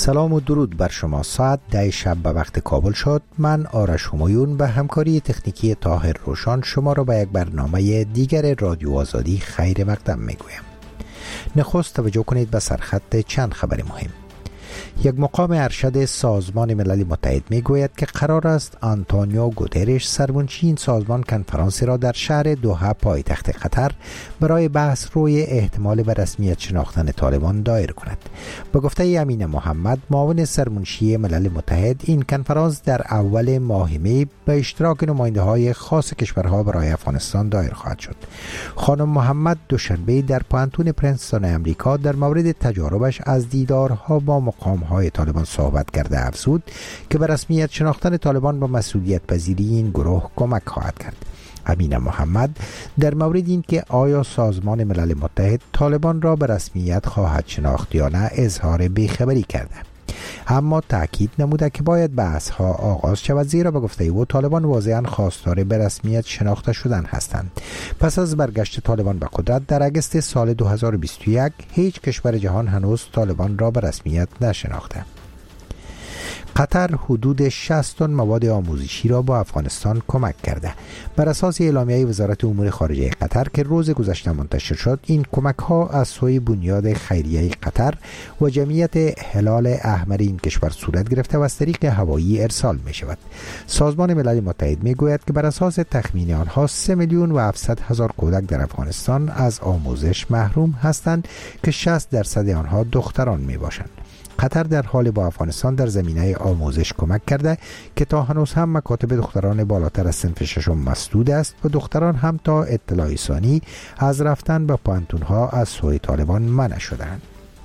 سلام و درود بر شما. ساعت 10 شب به وقت کابل شد. من آرش همایون به همکاری تکنیکی طاهر روشان شما را به یک برنامه دیگر رادیو آزادی خیر مقدم میگویم. نخست توجه کنید به سرخط چند خبر مهم. یک مقام ارشد سازمان ملل متحد میگوید که قرار است آنتونیو گوترش سرمنشی این سازمان کنفرانسی را در شهر دوحه پایتخت قطر برای بحث روی احتمال به رسمیت شناختن طالبان دایر کند. به گفته امین محمد معاون سرمنشی ملل متحد، این کنفرانس در اول ماه می به اشتراک نماینده های خاص کشورها برای افغانستان دایر خواهد شد. خانم محمد دوشنبه در پانتون پرنستون امریکا در مورد تجاربش از دیدارها با مقام‌های طالبان صحبت کرده افزود که به رسمیت شناختن طالبان با مسئولیت پذیری این گروه کمک خواهد کرد. امین محمد در مورد این که آیا سازمان ملل متحد طالبان را به رسمیت خواهد شناخت یا نه اظهار بیخبری کرده، اما تأکید نموده که باید بحث‌ها آغاز شود، زیرا به گفته او طالبان واضحاً خواستار به رسمیت شناخته شدن هستند. پس از برگشت طالبان به قدرت در اگست سال 2021 هیچ کشور جهان هنوز طالبان را به رسمیت نشناخته. قطر حدود 60 تن مواد آموزشی را با افغانستان کمک کرده. بر اساس اعلامیه وزارت امور خارجه قطر که روز گذشته منتشر شد، این کمک ها از سوی بنیاد خیریه قطر و جمعیت هلال احمر این کشور صورت گرفته و از طریق هوایی ارسال می شود. سازمان ملل متحد می گوید که بر اساس تخمین آنها 3,700,000 کودک در افغانستان از آموزش محروم هستند که 60% آنها دختران می باشند. قطر در حال با افغانستان در زمینه آموزش کمک کرده که تا هنوز هم مکاتب دختران بالاتر از صنف ششم مسدود است و دختران هم تا اطلاع ثانی از رفتن به پانتونها از سوی طالبان منع شدند.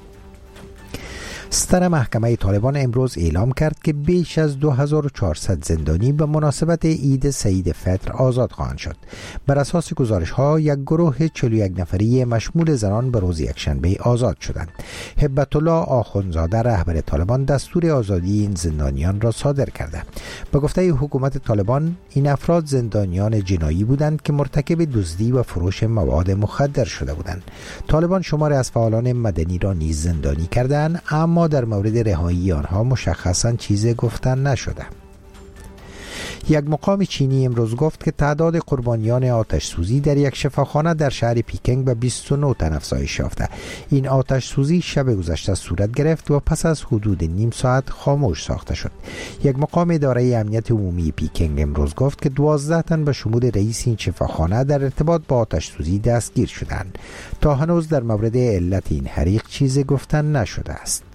ستر محکمه طالبان امروز اعلام کرد که بیش از 2400 زندانی به مناسبت عید سعید فطر آزاد خواهند شد. بر اساس گزارش ها یک گروه 41 نفری مشمول زنان به روز یکشنبه آزاد شدند. هبت الله آخوندزاده رهبر طالبان دستور آزادی این زندانیان را صادر کرده. به گفته حکومت طالبان این افراد زندانیان جنایی بودند که مرتکب دزدی و فروش مواد مخدر شده بودند. طالبان شماری از فعالان مدنی را نیز زندانی کردند، اما در مورد رهایی آنها مشخصاً چیزی گفتن نشده. یک مقام چینی امروز گفت که تعداد قربانیان آتش سوزی در یک شفاخانه در شهر پیکنگ به 29 تن افزایش یافته. این آتش سوزی شب گذشته صورت گرفت و پس از حدود نیم ساعت خاموش ساخته شد. یک مقام اداره امنیت عمومی پیکنگ امروز گفت که 12 تن به شمول رئیس این شفاخانه در ارتباط با آتش سوزی دستگیر شدند. تا هنوز در مورد علت این حریق چیزی گفتن نشده است.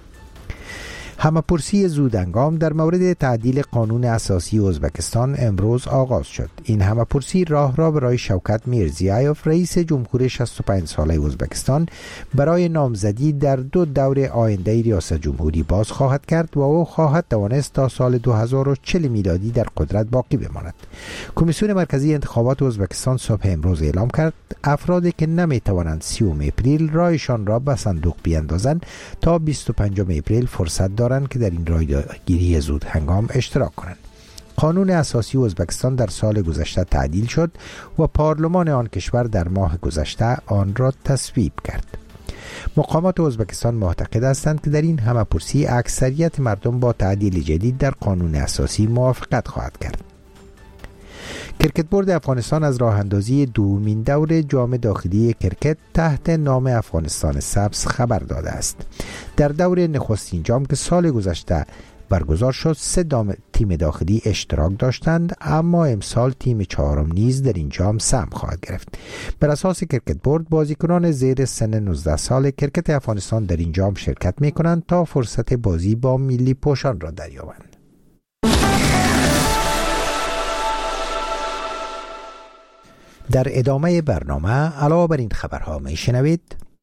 همه‌پرسی زودهنگام در مورد تعدیل قانون اساسی ازبکستان امروز آغاز شد. این همه‌پرسی راه را برای شوکت میرزیایوف رئیس جمهور 65 ساله ازبکستان برای نامزدی در 2 دور آینده ریاست جمهوری باز خواهد کرد و او خواهد توانست تا سال 2040 میلادی در قدرت باقی بماند. کمیسیون مرکزی انتخابات ازبکستان صبح امروز اعلام کرد افرادی که نمیتوانند 30 اپریل رایشان را به صندوق بیاندازند تا 25 اپریل فرصت دارند که در این رایگیری زود هنگام اشتراک کنند. قانون اساسی ازبکستان در سال گذشته تعدیل شد و پارلمان آن کشور در ماه گذشته آن را تصویب کرد. مقامات ازبکستان معتقد هستند که در این همه‌پرسی اکثریت مردم با تعدیل جدید در قانون اساسی موافقت خواهد کرد. کرکت بورد افغانستان از راه اندازی دومین دور جام داخلی کرکت تحت نام افغانستان سبز خبر داده است. در دور نخستین جام که سال گذشته برگزار شد 3 تیم داخلی اشتراک داشتند، اما امسال تیم 4 نیز در این جام سهم خواهد گرفت. بر اساس کرکت بورد بازیکنان زیر سن 19 سال کرکت افغانستان در این جام شرکت می کنند تا فرصت بازی با ملی پوشان را دریابند. در ادامه برنامه علاوه بر این خبرها می شنوید: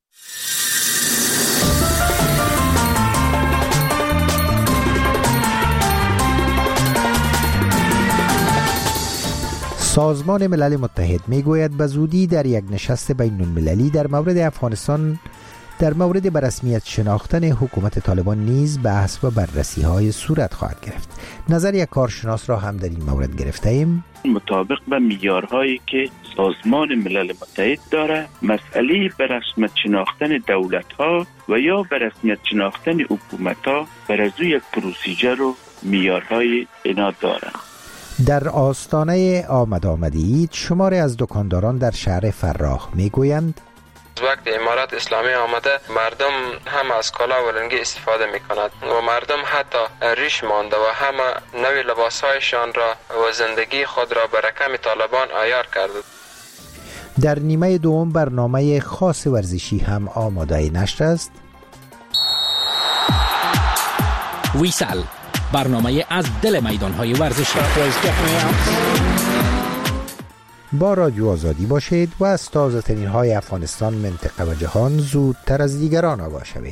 سازمان ملل متحد می گوید به زودی در یک نشست بین المللی در مورد افغانستان در مورد به رسمیت شناختن حکومت طالبان نیز بحث و بررسی های صورت خواهد گرفت. نظر یک کارشناس را هم در این مورد گرفته ایم. مطابق به معیارهایی که سازمان ملل متحد داره مسئله به رسمیت شناختن دولت‌ها و یا به رسمیت شناختن حکومت‌ها بر از یک پروسیجر و معیارهای اینا داره. در آستانه آمد عید شماری از دکانداران در شهر فراه میگویند وقت امارت اسلامی آمده مردم هم از کالا و رنگی استفاده می کند و مردم حتی ریش مانده و همه نوی لباسهایشان را و زندگی خود را به رقم طالبان عیار کرده. در نیمه دوم برنامه خاص ورزشی هم آماده نشر است. ویسل، برنامه از دل میدانهای ورزشی. با رادیو آزادی باشید و از تازه ترین های افغانستان، منطقه و جهان زودتر از دیگران آگاه شوید.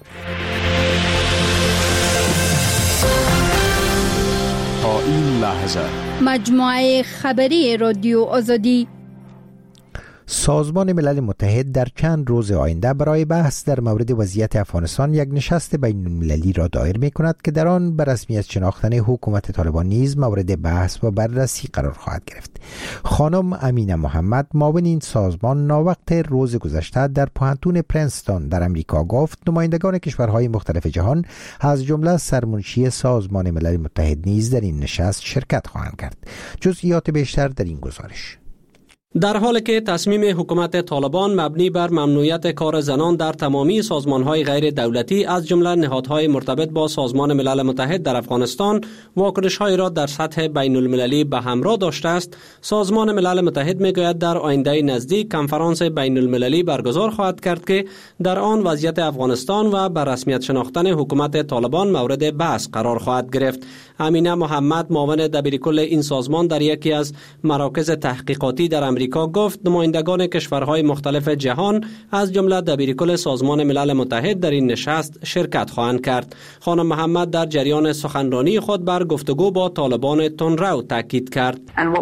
تا این لحظه مجموعه خبری رادیو آزادی. سازمان ملل متحد در چند روز آینده برای بحث در مورد وضعیت افغانستان یک نشست بین المللی را دایر می کند که در آن به رسمیت شناختن حکومت طالبان نیز مورد بحث و بررسی قرار خواهد گرفت. خانم امینه محمد، معاون این سازمان، ناوقت روز گذشته در پوهنتون پرنستون در امریکا گفت نمایندگان کشورهای مختلف جهان از جمله سرمنشی سازمان ملل متحد نیز در این نشست شرکت خواهند کرد. جزئیات بیشتر در این گزارش. در حالی که تصمیم حکومت طالبان مبنی بر ممنوعیت کار زنان در تمامی سازمان‌های غیر دولتی از جمله نهادهای مرتبط با سازمان ملل متحد در افغانستان واکنش‌هایی را در سطح بین المللی به همراه داشته است، سازمان ملل متحد می‌گوید در آینده نزدیک کنفرانس بین المللی برگزار خواهد کرد که در آن وضعیت افغانستان و بر رسمیت شناختن حکومت طالبان مورد بحث قرار خواهد گرفت. امینه محمد، معاون دبیرکل این سازمان، در یکی از مراکز تحقیقاتی در امریکا گفت نمایندگان کشورهای مختلف جهان از جمله دبیرکل سازمان ملل متحد در این نشست شرکت خواهند کرد. خانم محمد در جریان سخنرانی خود بر گفتگو با طالبان تندرو تاکید کرد.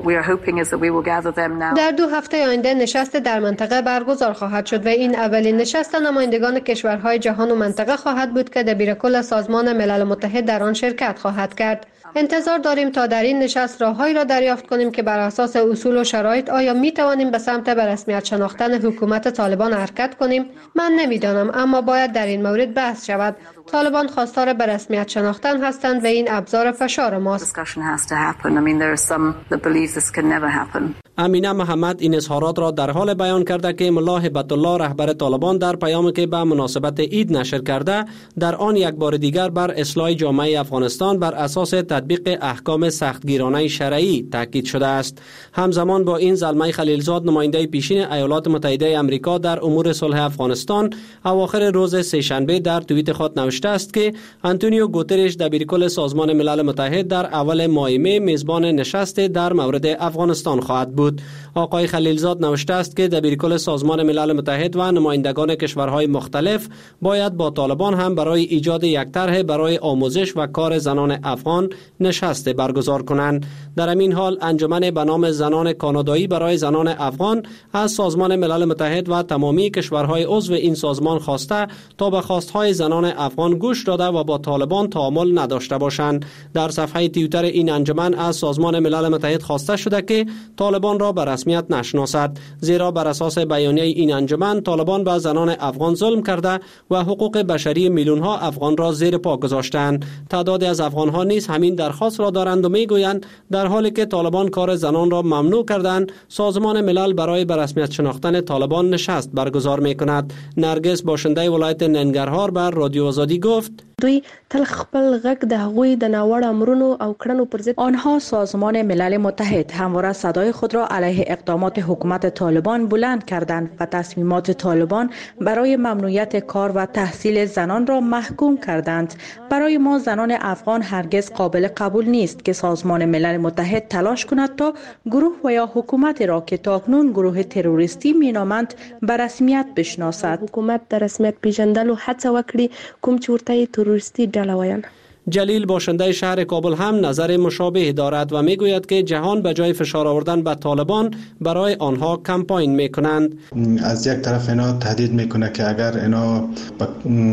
در 2 هفته آینده نشست در منطقه برگزار خواهد شد و این اولین نشست نمایندگان کشورهای جهان و منطقه خواهد بود که دبیرکل سازمان ملل متحد در آن شرکت خواهد کرد. انتظار داریم تا در این نشست راههایی را دریافت کنیم که بر اساس اصول و شرایط آیا می توانیم به سمت به رسمیت شناختن حکومت طالبان حرکت کنیم. من نمیدانم، اما باید در این مورد بحث شود. طالبان خواستار به رسمیت شناختن هستند و این ابزار فشار ماست. امینه محمد این اظهارات را در حال بیان کرده که ملا هبت الله رهبر طالبان در پیامی که به مناسبت عید نشر کرده در آن یک بار دیگر بر اصلاح جامعه افغانستان بر اساس تطبیق احکام سختگیرانه شرعی تاکید شده است. همزمان با این زلمه خلیلزاد، نماینده پیشین ایالات متحده آمریکا در امور صلح افغانستان، اواخر روز سه‌شنبه در توییت خود نوشته است که آنتونیو گوترش دبیرکل سازمان ملل متحد در اول ماه می میزبان نشست در مورد افغانستان خواهد بود. آقای خلیلزاد نوشته است که دبیرکل سازمان ملل متحد و نمایندگان کشورهای مختلف باید با طالبان هم برای ایجاد یک طرح برای آموزش و کار زنان افغان نشست برگزار کنند. در همین حال انجمن به نام زنان کانادایی برای زنان افغان از سازمان ملل متحد و تمامی کشورهای عضو این سازمان خواسته تا به خواستهای زنان افغان گوش داده و با طالبان تعامل نداشته باشند. در صفحه توییتر این انجمن از سازمان ملل متحد خواسته شده که طالبان را به رسمیت نشناسد، زیرا بر اساس بیانیه این انجمن طالبان به زنان افغان ظلم کرده و حقوق بشری میلیون‌ها افغان را زیر پا گذاشتند. تعدادی از افغان‌ها نیز همین درخواست را دارند و میگویند در حالی که طالبان کار زنان را ممنوع کردند، سازمان ملل برای به رسمیت شناختن طالبان نشست برگزار می‌کند. نرگس، باشنده ولایت ننګرهار، بر رادیو آزادی گفت دوی تل خپل غږ د هغوی د ناوړه امرونو او کړنو پر ضد آنها سازمان ملل متحد همواره صدای خود را علیه اقدامات حکومت طالبان بلند کردند و تصمیمات طالبان برای ممنوعیت کار و تحصیل زنان را محکوم کردند. برای ما زنان افغان هرگز قابل قبول نیست که سازمان ملل متحد تلاش کند تا گروه و یا حکومت را که تاکنون گروه تروریستی مینامند به رسمیت بشناسد. حکومت در رسمیت پیژندلو هڅه وکړي، کوم چې ورته تروریستی ډله وایي. جلیل، باشنده شهر کابل، هم نظر مشابه دارد و میگوید که جهان به جای فشار آوردن به طالبان برای آنها کمپاین میکنند. از یک طرف اینا تهدید میکنه که اگر اینا با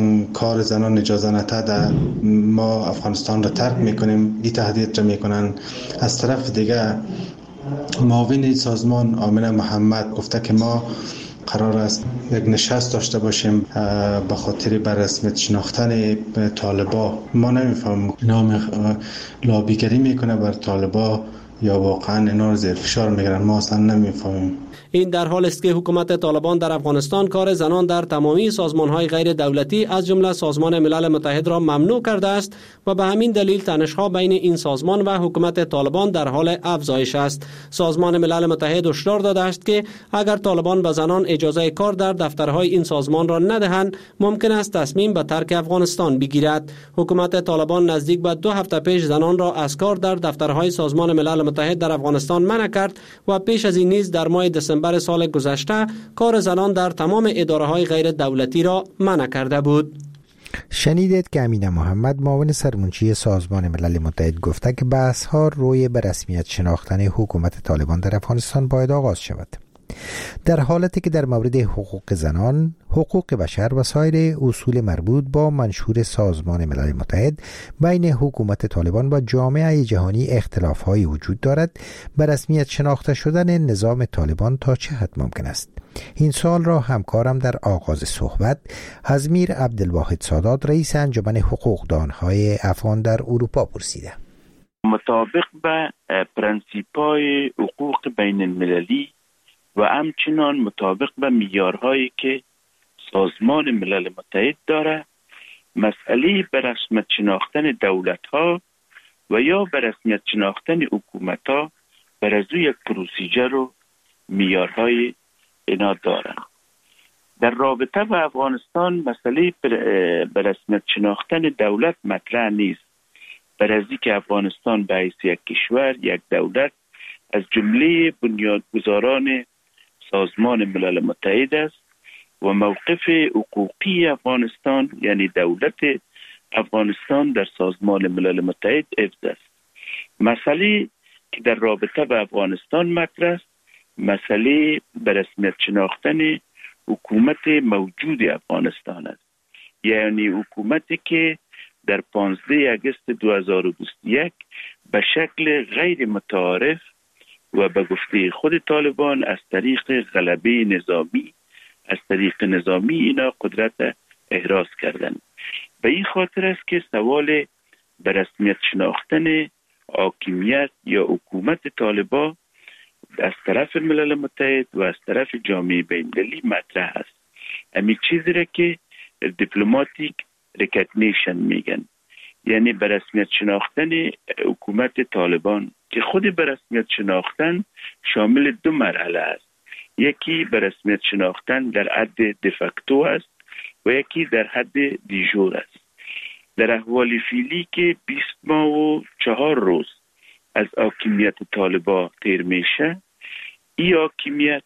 کار زنان اجازه نده ما افغانستان را ترک میکنیم، این تهدید را میکنن. از طرف دیگه معاون سازمان آمنه محمد گفته که ما قرار است یک نشست داشته باشیم به خاطر بر رسمیت شناختن طالبا. ما نمیفهمیم نام لابیگری میکنه بر طالبا یا واقعا اینا رو زیر فشار میگیرن، ما اصلا نمیفهمیم. این در حال است که حکومت طالبان در افغانستان کار زنان در تمامی سازمان‌های غیر دولتی از جمله سازمان ملل متحد را ممنوع کرده است و به همین دلیل تنش‌ها بین این سازمان و حکومت طالبان در حال افزایش است. سازمان ملل متحد هشدار داده است که اگر طالبان به زنان اجازه کار در دفترهای این سازمان را ندهند، ممکن است تصمیم به ترک افغانستان بگیرد. حکومت طالبان نزدیک به 2 هفته پیش زنان را از کار در دفترهای سازمان ملل متحد در افغانستان منع کرد و پیش از این نیز در ماه دسامبر سال گذشته کار زنان در تمام اداره‌های غیر دولتی را منع کرده بود. شنیدید که امینه محمد معاون سرمنشی سازمان ملل متحد گفته که بحث‌ها روی به رسمیت شناختن حکومت طالبان در افغانستان باید آغاز شود. در حالتی که در مورد حقوق زنان، حقوق بشر و سایر اصول مربوط با منشور سازمان ملل متحد بین حکومت طالبان و جامعه جهانی اختلاف‌های وجود دارد، به رسمیت شناخته شدن نظام طالبان تا چه حد ممکن است؟ این سوال را همکارم در آغاز صحبت ازمیر عبدالواحد سادات، رئیس انجمن حقوقدان‌های افغان در اروپا پرسیده. مطابق به پرنسیپ‌های حقوق بین المللی و همچنان مطابق به معیارهایی که سازمان ملل متحد داره، مسئله به رسمیت شناختن دولت‌ها و یا به رسمیت شناختن حکومت‌ها بر از یک پروسیجر و معیارهای اینا داره. در رابطه با افغانستان مسئله به رسمیت شناختن دولت مطرح نیست، بر از اینکه افغانستان به حیث یک کشور، یک دولت از جمله بنیادگذاران سازمان ملل متحد است و موقف حقوقی افغانستان یعنی دولت افغانستان در سازمان ملل متحد حفظ است. مسئله که در رابطه با افغانستان مطرح است، مسئله به رسمیت شناختن حکومت موجود افغانستان است، یعنی حکومتی که در 15 آگوست 2021 به شکل غیر متعارف و به گفته خود طالبان از طریق غلبه نظامی، از طریق نظامی اینا قدرت احراز کردن. به این خاطر است که سوال به رسمیت شناختن حاکمیت یا حکومت طالبان از طرف ملل متحد و از طرف جامعه بین‌المللی مطرح است. همین چیزی را که دیپلماتیک ریکگنیشن میگن، یعنی به رسمیت شناختن حکومت طالبان که خود به رسمیت شناختن شامل 2 مرحله است. یکی به رسمیت شناختن در حد دفاکتو است و یکی در حد دیجور است. در احوال فعلی که 20 ماه و 4 روز از حاکمیت طالبان تیر میشه، این حاکمیت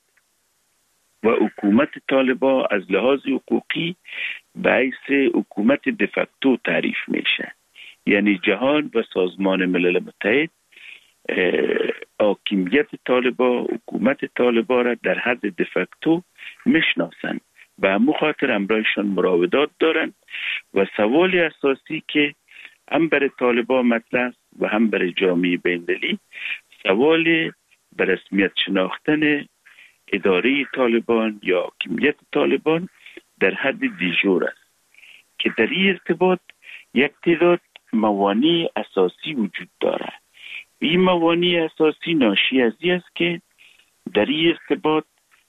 و حکومت طالبان از لحاظ حقوقی به حیث حکومت دفاکتو تعریف میشه، یعنی جهان و سازمان ملل متحد حاکمیت طالبان، حکومت طالبان را در حد دفاکتو میشناسند. به همون خاطر همراهشان مراودات دارند و سوال اساسی که هم برای طالبان مطرح است و هم برای جامعه بین‌المللی، سوال به رسمیت شناختن اداره طالبان یا حاکمیت طالبان در حد دیجور است که در این ارتباط یک تعداد موانع اساسی وجود دارد. این موانع اساسی ناشی از این است که در این ارتباط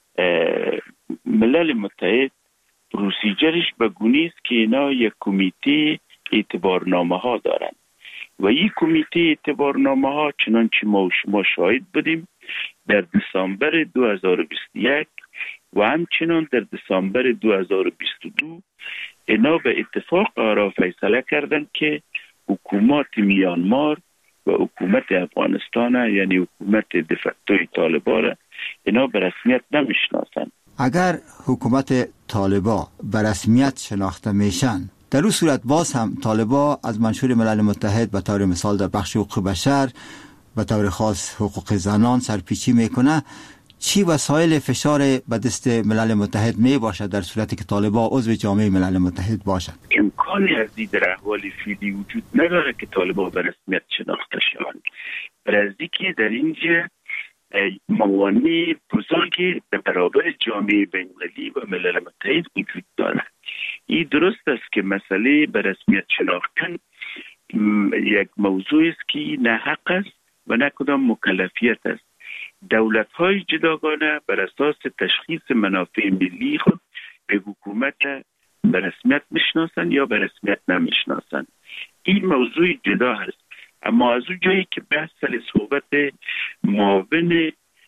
ملل متحد پروسیجرش به گونه است که اینا یک کمیته اعتبارنامه ها دارند و این کمیته اعتبارنامه ها چنانچه ما و شما شاهد بودیم در دسامبر 2021 و همچنان در دسامبر 2022 اینا به اتفاق آرا فیصله کردند که حکومت میانمار و حکومت افغانستان یعنی حکومت دفاکتوی طالبان اینا به رسمیت نمیشناسند. اگر حکومت طالبان به رسمیت شناخته میشن، در اون صورت باز هم طالبان از منشور ملل متحد به طور مثال در بخش حقوق بشر به طور خاص حقوق زنان سرپیچی میکنه، چی وسایل فشار به دست ملل متحد می باشد در صورتی که طالبان عضو جامعه ملل متحد باشد؟ امکانی از این در احوال فعلی وجود نداره که طالبان به رسمیت شناخته شوند. برای که در اینجا موانع بزرگی در برابر جامعه بین‌المللی و ملل متحد وجود دارد. این درست است که مسئله به رسمیت شناختن یک موضوع است که نه حق است و نه کدام مکلفیت است. دولت‌های جداگانه بر اساس تشخیص منافع ملی خود به حکومت به رسمیت میشناسند یا به رسمیت نمیشناسند. این موضوع جدا است. اما از اون جایی که بحث صحبت معاون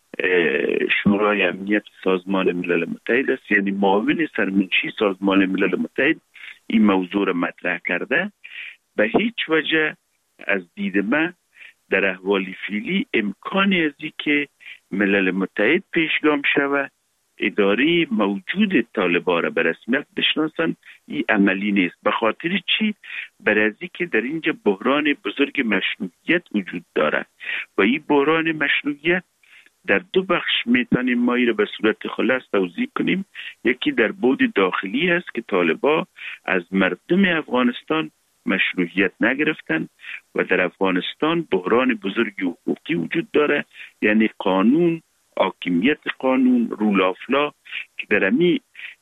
شورای امنیت سازمان ملل متحد است، یعنی معاون سرمنشی سازمان ملل متحد این موضوع را مطرح کرده، به هیچ وجه از دید من در احوال فعلی امکانی از این که ملل متحد پیشگام شود اداره موجود طالبان را به رسمیت بشناسند، این عملی نیست. به خاطر چی؟ برای که در اینجا بحران بزرگ مشروعیت وجود دارد و این بحران مشروعیت در دو بخش میتونیم ما را به صورت خلاص توضیح کنیم. یکی در بعد داخلی است که طالبان از مردم افغانستان مشروعیت نگرفتن و در افغانستان بحران بزرگ حقوقی وجود داره، یعنی قانون، حاکمیت قانون، رول آف لا که در امی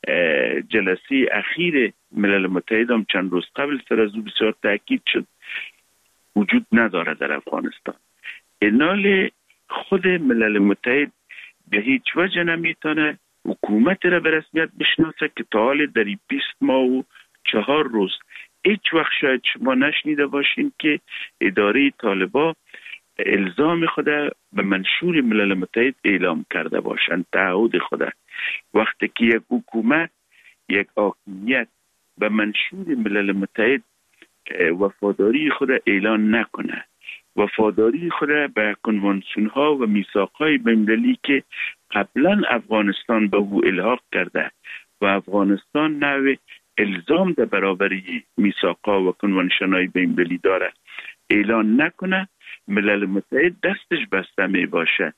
جلسه اخیر ملل متحد هم چند روز قبل سر از او بسیار تاکید شد وجود نداره در افغانستان. اینال خود ملل متحد به هیچ وجه نمیتونه حکومت را به رسمیت بشناسه که تا حال در 20 ماه و 4 روز هیچ وقت شاید شما نشنیده باشین که اداره طالبان الزام خود به منشور ملل متحد اعلام کرده باشند، تعهد خود. وقتی که یک حکومت، یک حاکمیت به منشور ملل متحد وفاداری خود اعلان نکنه، وفاداری خود به کنوانسیون ها و میثاق های بین‌المللی که قبلا افغانستان به او الحاق کرده و افغانستان نوع الزام در برابر میثاق ها و کنوانسیون های بین‌المللی داره اعلان نکنه، ملل متحد دستش بسته می باشه.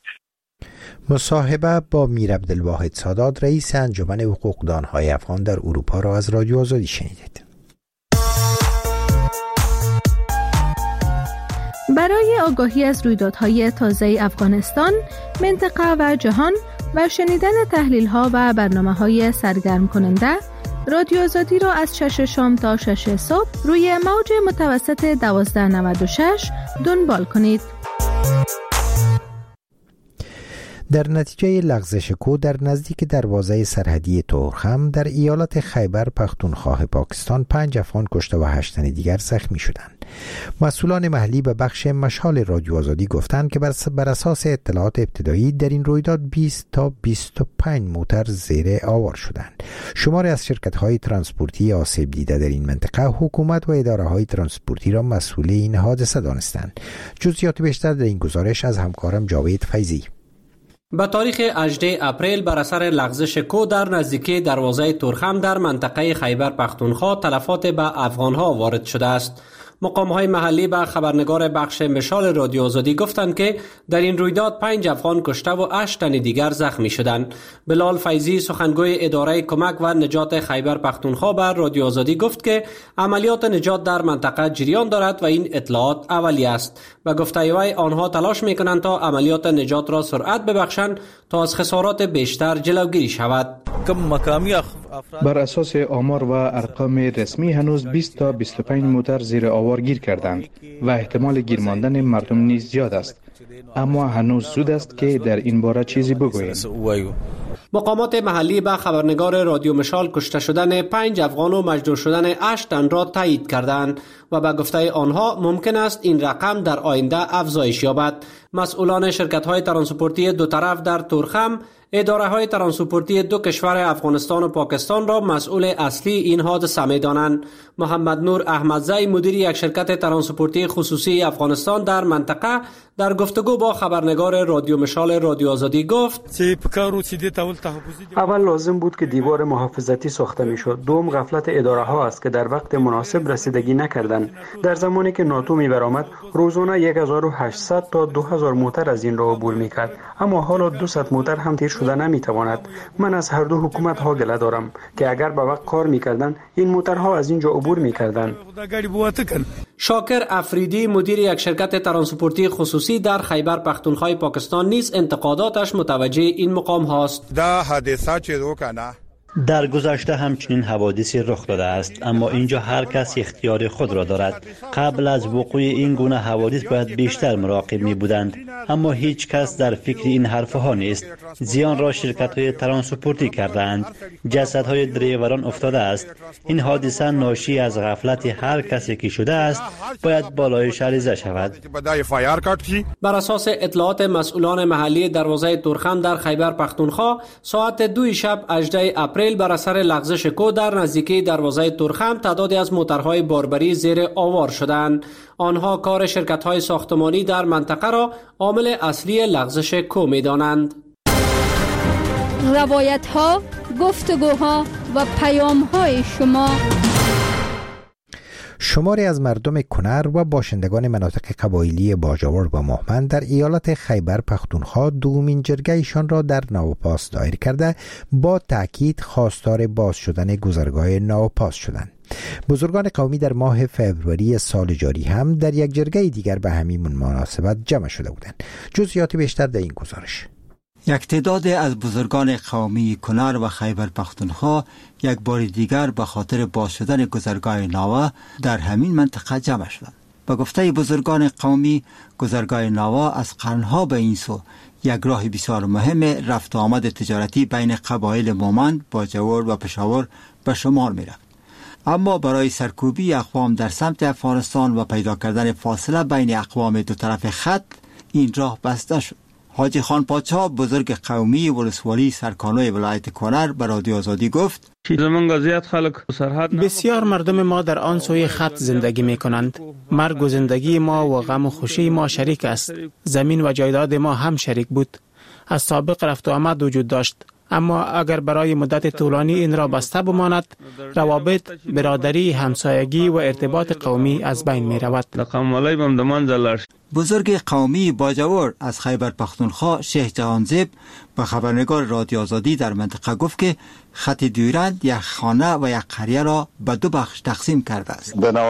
مصاحبه با میر عبدالواحد سادات رئیس انجمن حقوقدانهای افغان در اروپا را از رادیو آزادی شنیدید. برای آگاهی از رویدادهای تازه افغانستان، منطقه و جهان و شنیدن تحلیل‌ها و برنامه‌های سرگرم کننده، رادیو آزادی را از 6 شام تا 6 صبح روی موج متوسط 1296 دنبال کنید. در نتیجه لغزش کو در نزدیک دروازه سرحدی تورخم در ایالت خیبر پختونخوا پاکستان 5 افغان کشته و 8 تن دیگر زخمی شدند. مسئولان محلی به بخش مشال رادیو آزادی گفتند که بر اساس اطلاعات ابتدایی در این رویداد 20 تا 25 موتر زیر آوار شدند. شماری از شرکت‌های ترانسپورتی آسیب دیده در این منطقه حکومت و اداره‌های ترانسپورتی را مسئول این حادثه دانستند. جزئیات بیشتر در این گزارش از همکارم جاوید فیضی. به تاریخ 18 اپریل بر اثر لغزش کو در نزدیکی دروازه تورخم در منطقه خیبر پختونخوا تلفات به افغانها وارد شده است. مقام‌های محلی به خبرنگار بخش مشال رادیو آزادی گفتند که در این رویداد 5 افغان کشته و 8 تن دیگر زخمی شدند. بلال فیضی سخنگوی اداره کمک و نجات خیبر پختونخوا بر رادیو آزادی گفت که عملیات نجات در منطقه جریان دارد و این اطلاعات اولیه است. به گفته وی آنها تلاش می‌کنند تا عملیات نجات را سرعت ببخشند تا از خسارات بیشتر جلوگیری شود. بر اساس آمار و ارقام رسمی هنوز 20 تا 25 موتر زیر آوار گیر کردند و احتمال گیر ماندن مردم نیز زیاد است، اما هنوز زود است که در این باره چیزی بگوییم. مقامات محلی به خبرنگار رادیو مشال کشته شدن 5 افغان و مجروح شدن 8 تن را تایید کردند و به گفته آنها ممکن است این رقم در آینده افزایش یابد. مسئولان شرکت‌های ترانسپورتی دو طرف در تورخم اداره‌های ترانسپورتی دو کشور افغانستان و پاکستان را مسئول اصلی این حادثه می‌دانند. محمد نور احمدزی مدیر یک شرکت ترانسپورتی خصوصی افغانستان در منطقه در گفتگو با خبرنگار رادیو مشال رادیو آزادی گفت: اول لازم بود که دیوار محافظتی ساخته می‌شد. دوم غفلت اداره‌ها است که در وقت مناسب رسیدگی نکردند. در زمانی که ناتو می‌برآمد روزانه 1800 تا 2000 موتر از این راه عبور می‌کرد، اما حالا 200 موتر هم تیر شده نمیتواند. من از هر دو حکومت ها گله دارم که اگر به وقت کار میکردن این موترها از اینجا عبور میکردن. شاکر افریدی مدیر یک شرکت ترانسپورتی خصوصی در خیبر پختونخوا پاکستان نیز انتقاداتش متوجه این مقام هاست. در گذشته همچنین حوادثی رخ داده است، اما اینجا هر کس اختیار خود را دارد. قبل از وقوع این گونه حوادث باید بیشتر مراقب می بودند، اما هیچ کس در فکر این حرفها نیست. زیان را شرکت های ترانسپورتی کردند، جسدهای دریوران افتاده است. این حادثه ناشی از غفلت هر کسی که شده است، باید بالای عریضه شود. بر اساس اطلاعات مسئولان محلی دروازه تورخم در خیبر پختونخوا ساعت 2 شب 18 اپریل بر اثر لغزش کو در نزدیکی دروازه تورخم تعدادی از موترهای باربری زیر آوار شدند. آنها کار شرکت‌های ساختمانی در منطقه را عامل اصلی لغزش کو می‌دانند. روایت‌ها، گفتگوها و پیام‌های شما. شماری از مردم کنر و باشندگان مناطق قبایلی باجاور و مهمند در ایالت خیبر پختونخوا دومین جرگه‌ایشان را در نوپاس دایر کرده با تأکید خواستار باز شدن گذرگاه نوپاس شدند. بزرگان قومی در ماه فوریه سال جاری هم در یک جرگه دیگر به همین مناسبت جمع شده بودند. جزئیات بیشتر در این گزارش. یک تعداد از بزرگان قومی کنر و خیبر پختونخوا یک بار دیگر به خاطر باز شدن گذرگاه ناوا در همین منطقه جمع شدند. به گفته بزرگان قومی، گذرگاه ناوا از قرنها به این سو یک راه بسیار مهم رفت و آمد تجارتی بین قبایل مومند، باجاور و پشاور به شمار می رفت. اما برای سرکوبی اقوام در سمت افغانستان و پیدا کردن فاصله بین اقوام دو طرف خط این راه بسته شد. حاجی خان پادشاه بزرگ قومی ولسوالی سرکانوی ولایت کنر به رادیو آزادی گفت: بسیار مردم ما در آن سوی خط زندگی می کنند. مرگ و زندگی ما و غم و خوشی ما شریک است. زمین و جایداد ما هم شریک بود. از سابق رفت و آمد وجود داشت، اما اگر برای مدت طولانی این را بسته بماند، روابط، برادری، همسایگی و ارتباط قومی از بین می رود. بزرگ قومی باجاور از خیبر پختونخوا شیخ جهانزیب به خبرنگار رادیو آزادی در منطقه گفت که خط دیورند یک خانه و یک قریه را به دو بخش تقسیم کرده است.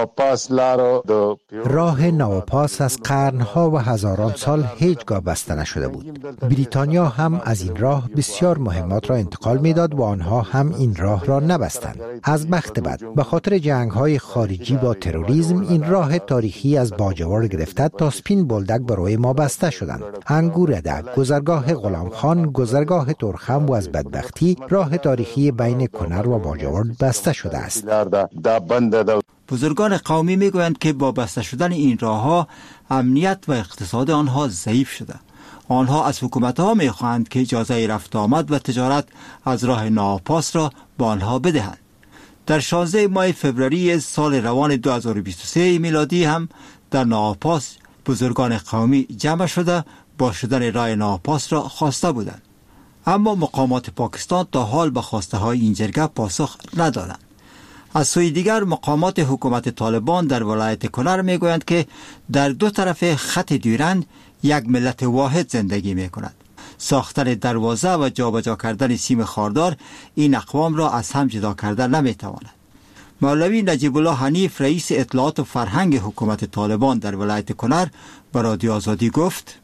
راه نوپاس از قرنها و هزاران سال هیچگاه بسته نشده بود. بریتانیا هم از این راه بسیار مهمات را انتقال میداد و آنها هم این راه را نبستند. از بخت بد به خاطر جنگ‌های خارجی با تروریسم این راه تاریخی از باجاور گرفته تا سپین بولدک برای ما بسته شدند. انگوردک، گذرگاه غلامخان، گذرگاه تورخم و از بدبختی راه تاریخی بین کنر و باجاور بسته شده است. بزرگان قومی میگویند که با بسته شدن این راه‌ها امنیت و اقتصاد آنها ضعیف شده. آنها از حکومت‌ها می‌خواهند که اجازه رفت آمد و تجارت از راه نوپاس را به آنها بدهند. در 16 ماه فوریه سال روان 2023 میلادی هم در نوپاس بزرگان قومی جمع شده با شدن راه نوپاس را خواسته بودند، اما مقامات پاکستان تا حال به خواسته های این جرگه پاسخ ندادند. از سوی دیگر مقامات حکومت طالبان در ولایت کنر میگویند که در دو طرف خط دیورند یک ملت واحد زندگی میکند. ساختن دروازه و جابجا کردن سیم خاردار این اقوام را از هم جدا کرده نمیتواند. مولوی نجیب الله حنیف رئیس اطلاعات و فرهنگ حکومت طالبان در ولایت کنر به رادیو آزادی گفت: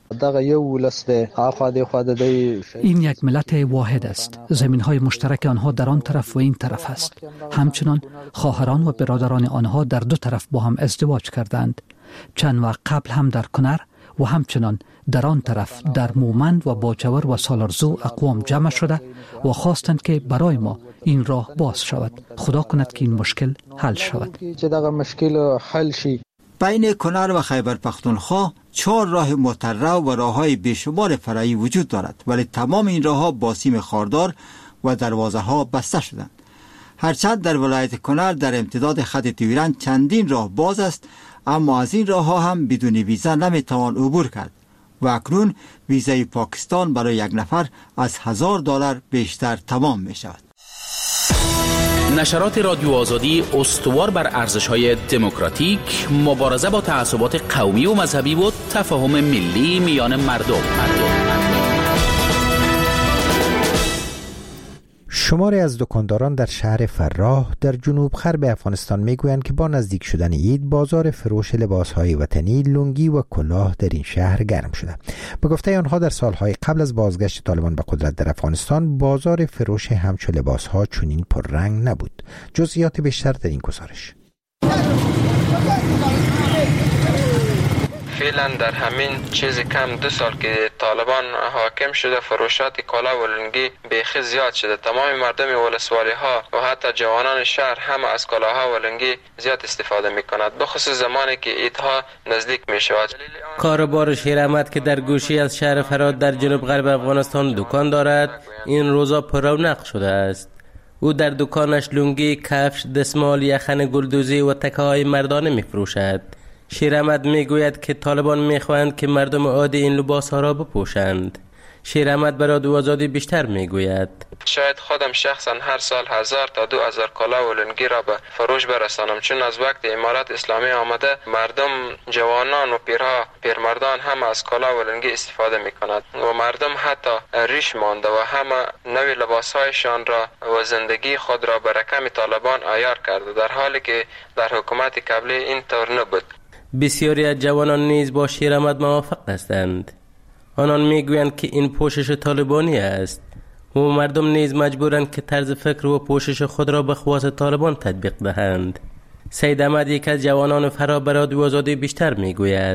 این یک ملت واحد است. زمین‌های مشترک آنها در آن طرف و این طرف است. همچنان خواهران و برادران آنها در دو طرف با هم ازدواج کردند. چند وقت قبل هم در کنر و همچنان در آن طرف در مومند و باجاور و سالارزو اقوام جمع شده و خواستند که برای ما این راه باز شود. خدا کند که این مشکل حل شود. بین کنر و خیبر پختونخوا 4 راه مترو و راه‌های بیشمار فرعی وجود دارد، ولی تمام این راه‌ها با سیم خاردار و دروازه‌ها بسته شدند. هرچند در ولایت کنر در امتداد خط دیورند چندین راه باز است، اما از این راه‌ها هم بدون ویزا نمیتوان عبور کرد و اکنون ویزای پاکستان برای یک نفر از $1000 بیشتر تمام می شود. نشرات رادیو آزادی استوار بر ارزش‌های دموکراتیک، مبارزه با تعصبات قومی و مذهبی و تفاهم ملی میان مردم. شماری از دکانداران در شهر فراه در جنوب غرب افغانستان میگویند که با نزدیک شدن عید بازار فروش لباسهای وطنی، لنگی و کلاه در این شهر گرم شده. به گفته آنها در سالهای قبل از بازگشت طالبان به قدرت در افغانستان بازار فروش همچو لباسها چنین پررنگ نبود. جزئیات بیشتر در این گزارش. فعلا در همین چیز کم 2 سال که طالبان حاکم شده فروشات کالا و لنگی بیخی زیاد شده. تمام مردم ولسوالی ها و حتی جوانان شهر هم از کالاها و لنگی زیاد استفاده می کند، بخصوص زمانی که عیدها نزدیک می شود. کاربار شیر احمد که در گوشی از شهر فرات در جنوب غرب افغانستان دکان دارد این روزا پر رونق شده است. او در دکانش لنگی، کفش، دستمال، یخن گلدوزی و تکه های مردانه می فروشد. شیر احمد می گوید که طالبان می خواهند که مردم عادی این لباس ها را بپوشند. شیر احمد برای رادیو آزادی بیشتر می گوید شاید خودم شخصا هر سال 1000 تا 2000 کالا و لنگی را به فروش برسانم، چون از وقت امارت اسلامی آمده مردم، جوانان و پیرمردان هم از کالا و لنگی استفاده می کند و مردم حتی ریش مانده و همه نوی لباس هایشان را و زندگی خود را به رقم طالبان عیار کرده، در حالی که در حکومت قبلی این طور نبود. بسیاری از جوانان نیز با شیر احمد موافق هستند. آنان میگویند که این پوشش طالبانی است و مردم نیز مجبورند که طرز فکر و پوشش خود را به خواست طالبان تطبیق دهند. سید احمد یک از جوانان فرا به رادیو آزادی بیشتر میگوید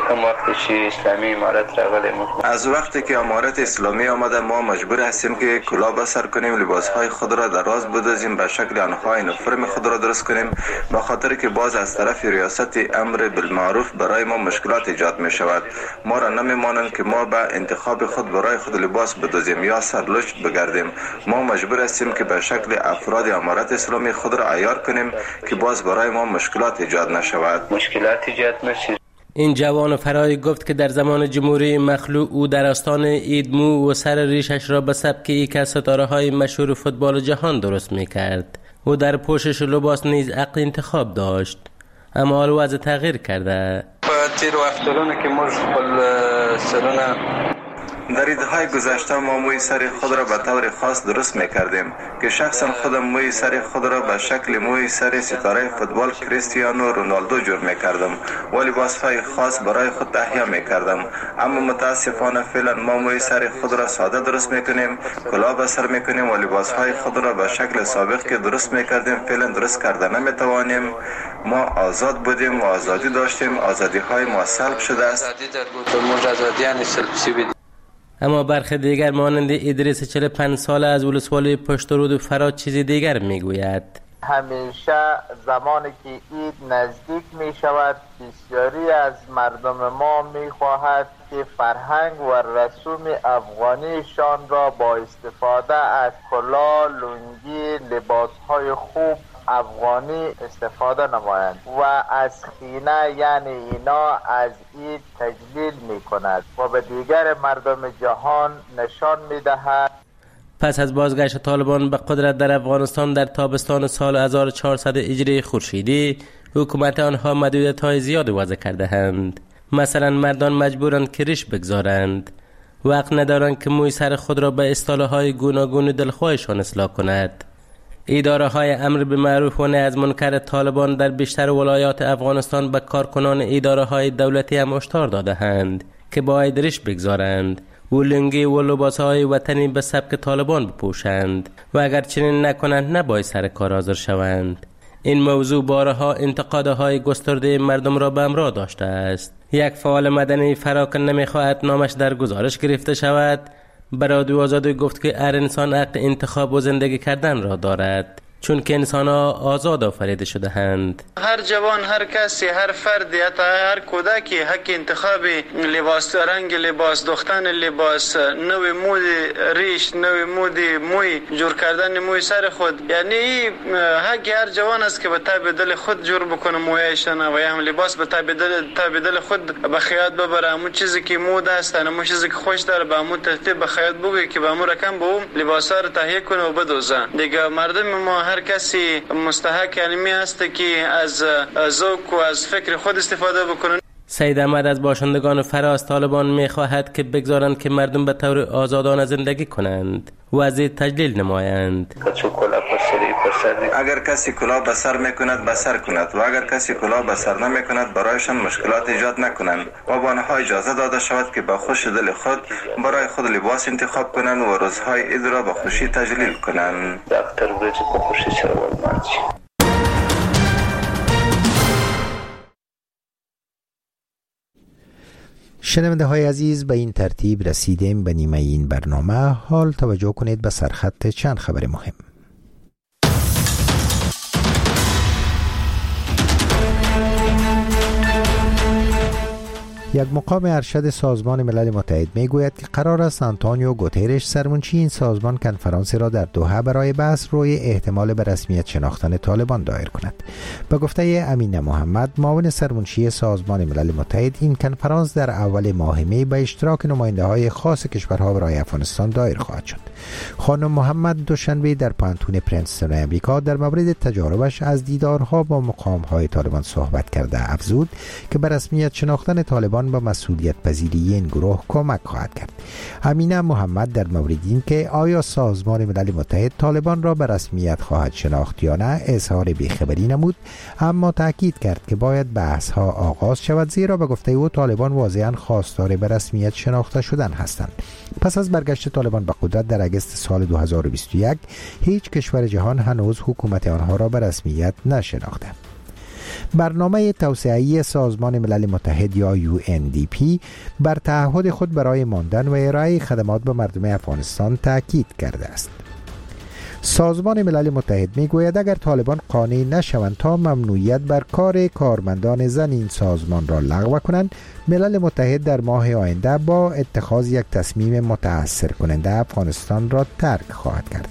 از وقتی که امارت اسلامی آمده ما مجبور هستیم که کلاه به سر کنیم، لباسهای خود را در راست بدوزیم، به شکل آنها اینفرم خود را درست کنیم، به خاطر که باز از طرف ریاست امر بالمعروف برای ما مشکلات ایجاد می شود. ما را نمیمانند که ما به انتخاب خود برای خود لباس بدوزیم یا سرلوچ بگردیم. ما مجبور هستیم که به شکل افراد امارت اسلامی خود را عیار کنیم که باز برای ما مشکلات ایجاد نشود. این جوان فرای گفت که در زمان جمهوری مخلوع او در آستان عید مو و سر ریشش را به سبک یک از ستاره های مشهور فوتبال جهان درست می کرد. او در پوشش لباس نیز عقل انتخاب داشت، اما حال وضع تغییر کرده. تیر وقتونه که ما سرونه در عیدهای گذشته ما موی سر خود را به طور خاص درست میکردیم که شخصا خودم موی سر خود را به شکل موی سر ستاره فوتبال کریستیانو رونالدو جور میکردم و لباسهای خاص برای خود تهیه میکردم، اما متاسفانه فعلا ما موی سر خود را ساده درست میکنیم، کلاه به سر میکنیم و لباسهای خود را به شکل سابق که درست میکردیم فعلا درست کرده نمیتوانیم. ما آزاد بودیم و آزادی داشتیم، آزادی های ما سلب شده است. اما برخی دیگر مانند ادریس 45 ساله از ولسوالی پشت رود فرات چیزی دیگر میگوید. همیشه زمانی که عید نزدیک می شود بسیاری از مردم ما می خواهد که فرهنگ و رسوم افغانیشان را با استفاده از کلاه، لنگی، لباسهای خوب افغانی استفاده نمایند و از خینه یعنی اینا از عید تجلیل می کند و به دیگر مردم جهان نشان می دهد. پس از بازگشت طالبان به قدرت در افغانستان در تابستان سال 1400 هجری خورشیدی حکومت آنها محدودیت‌های زیاد وضع کرده اند. مثلا مردان مجبورند که ریش بگذارند، وقت ندارند که موی سر خود را به اصطلاح‌های گوناگون دلخواهشان اصلاح کند. اداره های امر به معروف و نهی از منکر طالبان در بیشتر ولایات افغانستان به کارکنان اداره های دولتی هم هشدار داده‌اند که باید ریش بگذارند و لنگی و لباس های وطنی به سبک طالبان بپوشند و اگر چنین نکنند نباید سر کار حاضر شوند. این موضوع بارها انتقادهای گسترده مردم را به همراه داشته است. یک فعال مدنی فرا که نمیخواهد نامش در گزارش گرفته شود به رادیو آزادی گفت که هر انسان حق انتخاب و زندگی کردن را دارد، چون که انسان‌ها آزاد آفریده شده اند. هر جوان، هر کسی، هر فردی، حتی هر کودکی حق انتخاب لباس، رنگ لباس، دختن لباس، نوع مود ریش، نوع مود موی، جور کردن موی سر خود، یعنی حق هر جوان است که به تاب دل خود جور بکنه مویشان و هم لباس به تاب دل خود به خیاط ببره. همون چیزی که مود است، همون چیزی که خوش داره به همون ترتیب به خیاط بگه که به همون رقم به اون لباسا رو تهیه کنه و بدوزه. دیگه مردم ما هر کسی مستحق علمی است که از ذوق و از فکر خود استفاده بکنه. سید احمد از باشندگان فراز طالبان می‌خواهد که بگذارند که مردم به طور آزادانه زندگی کنند وضع تجلیل نمایند. اگر کسی کلاه به سر میکند به سر کند و اگر کسی کلاه به سر نمیکند برایشان مشکلات ایجاد نکنند و به آنها اجازه داده شود که با خوش دل خود برای خود لباس انتخاب کنند و روزهای عید را به خوشی تجلیل کنند. شنونده های عزیز، به این ترتیب رسیدیم به نیمه این برنامه. حال توجه کنید به سرخط چند خبر مهم. یک مقام ارشد سازمان ملل متحد می گوید که قرار است آنتونیو گوترش سرمنشی این سازمان کنفرانسی را در دوحه برای بحث روی احتمال به رسمیت شناختن طالبان دایر کند. به گفته امینه محمد، معاون سرمنشی سازمان ملل متحد، این کنفرانس در اول ماه می به اشتراک نماینده های خاص کشورها برای افغانستان دایر خواهد شد. خانم محمد دوشنبه در پانتون پرنستون امریکا در مورد تجاربش از دیدارها با مقام‌های طالبان صحبت کرده افزود که به رسمیت شناختن طالبان به مسئولیت پذیری این گروه کمک خواهد کرد. امینه محمد در مورد این که آیا سازمان ملل متحد طالبان را به رسمیت خواهد شناخت یا نه اظهار بیخبری نمود، اما تاکید کرد که باید بحث ها آغاز شود، زیرا به گفته او طالبان واضحاً خواستار به رسمیت شناخته شدن هستند. پس از برگشت طالبان به قدرت در اگست سال 2021 هیچ کشور جهان هنوز حکومت آنها را به رسمیت نشناخته. برنامه توسعه‌ای سازمان ملل متحد یا UNDP بر تعهد خود برای ماندن و ارائه خدمات به مردم افغانستان تاکید کرده است. سازمان ملل متحد میگوید اگر طالبان قانع نشوند تا ممنوعیت بر کار کارمندان زن این سازمان را لغو کنند، ملل متحد در ماه آینده با اتخاذ یک تصمیم متأثر کننده افغانستان را ترک خواهد کرد.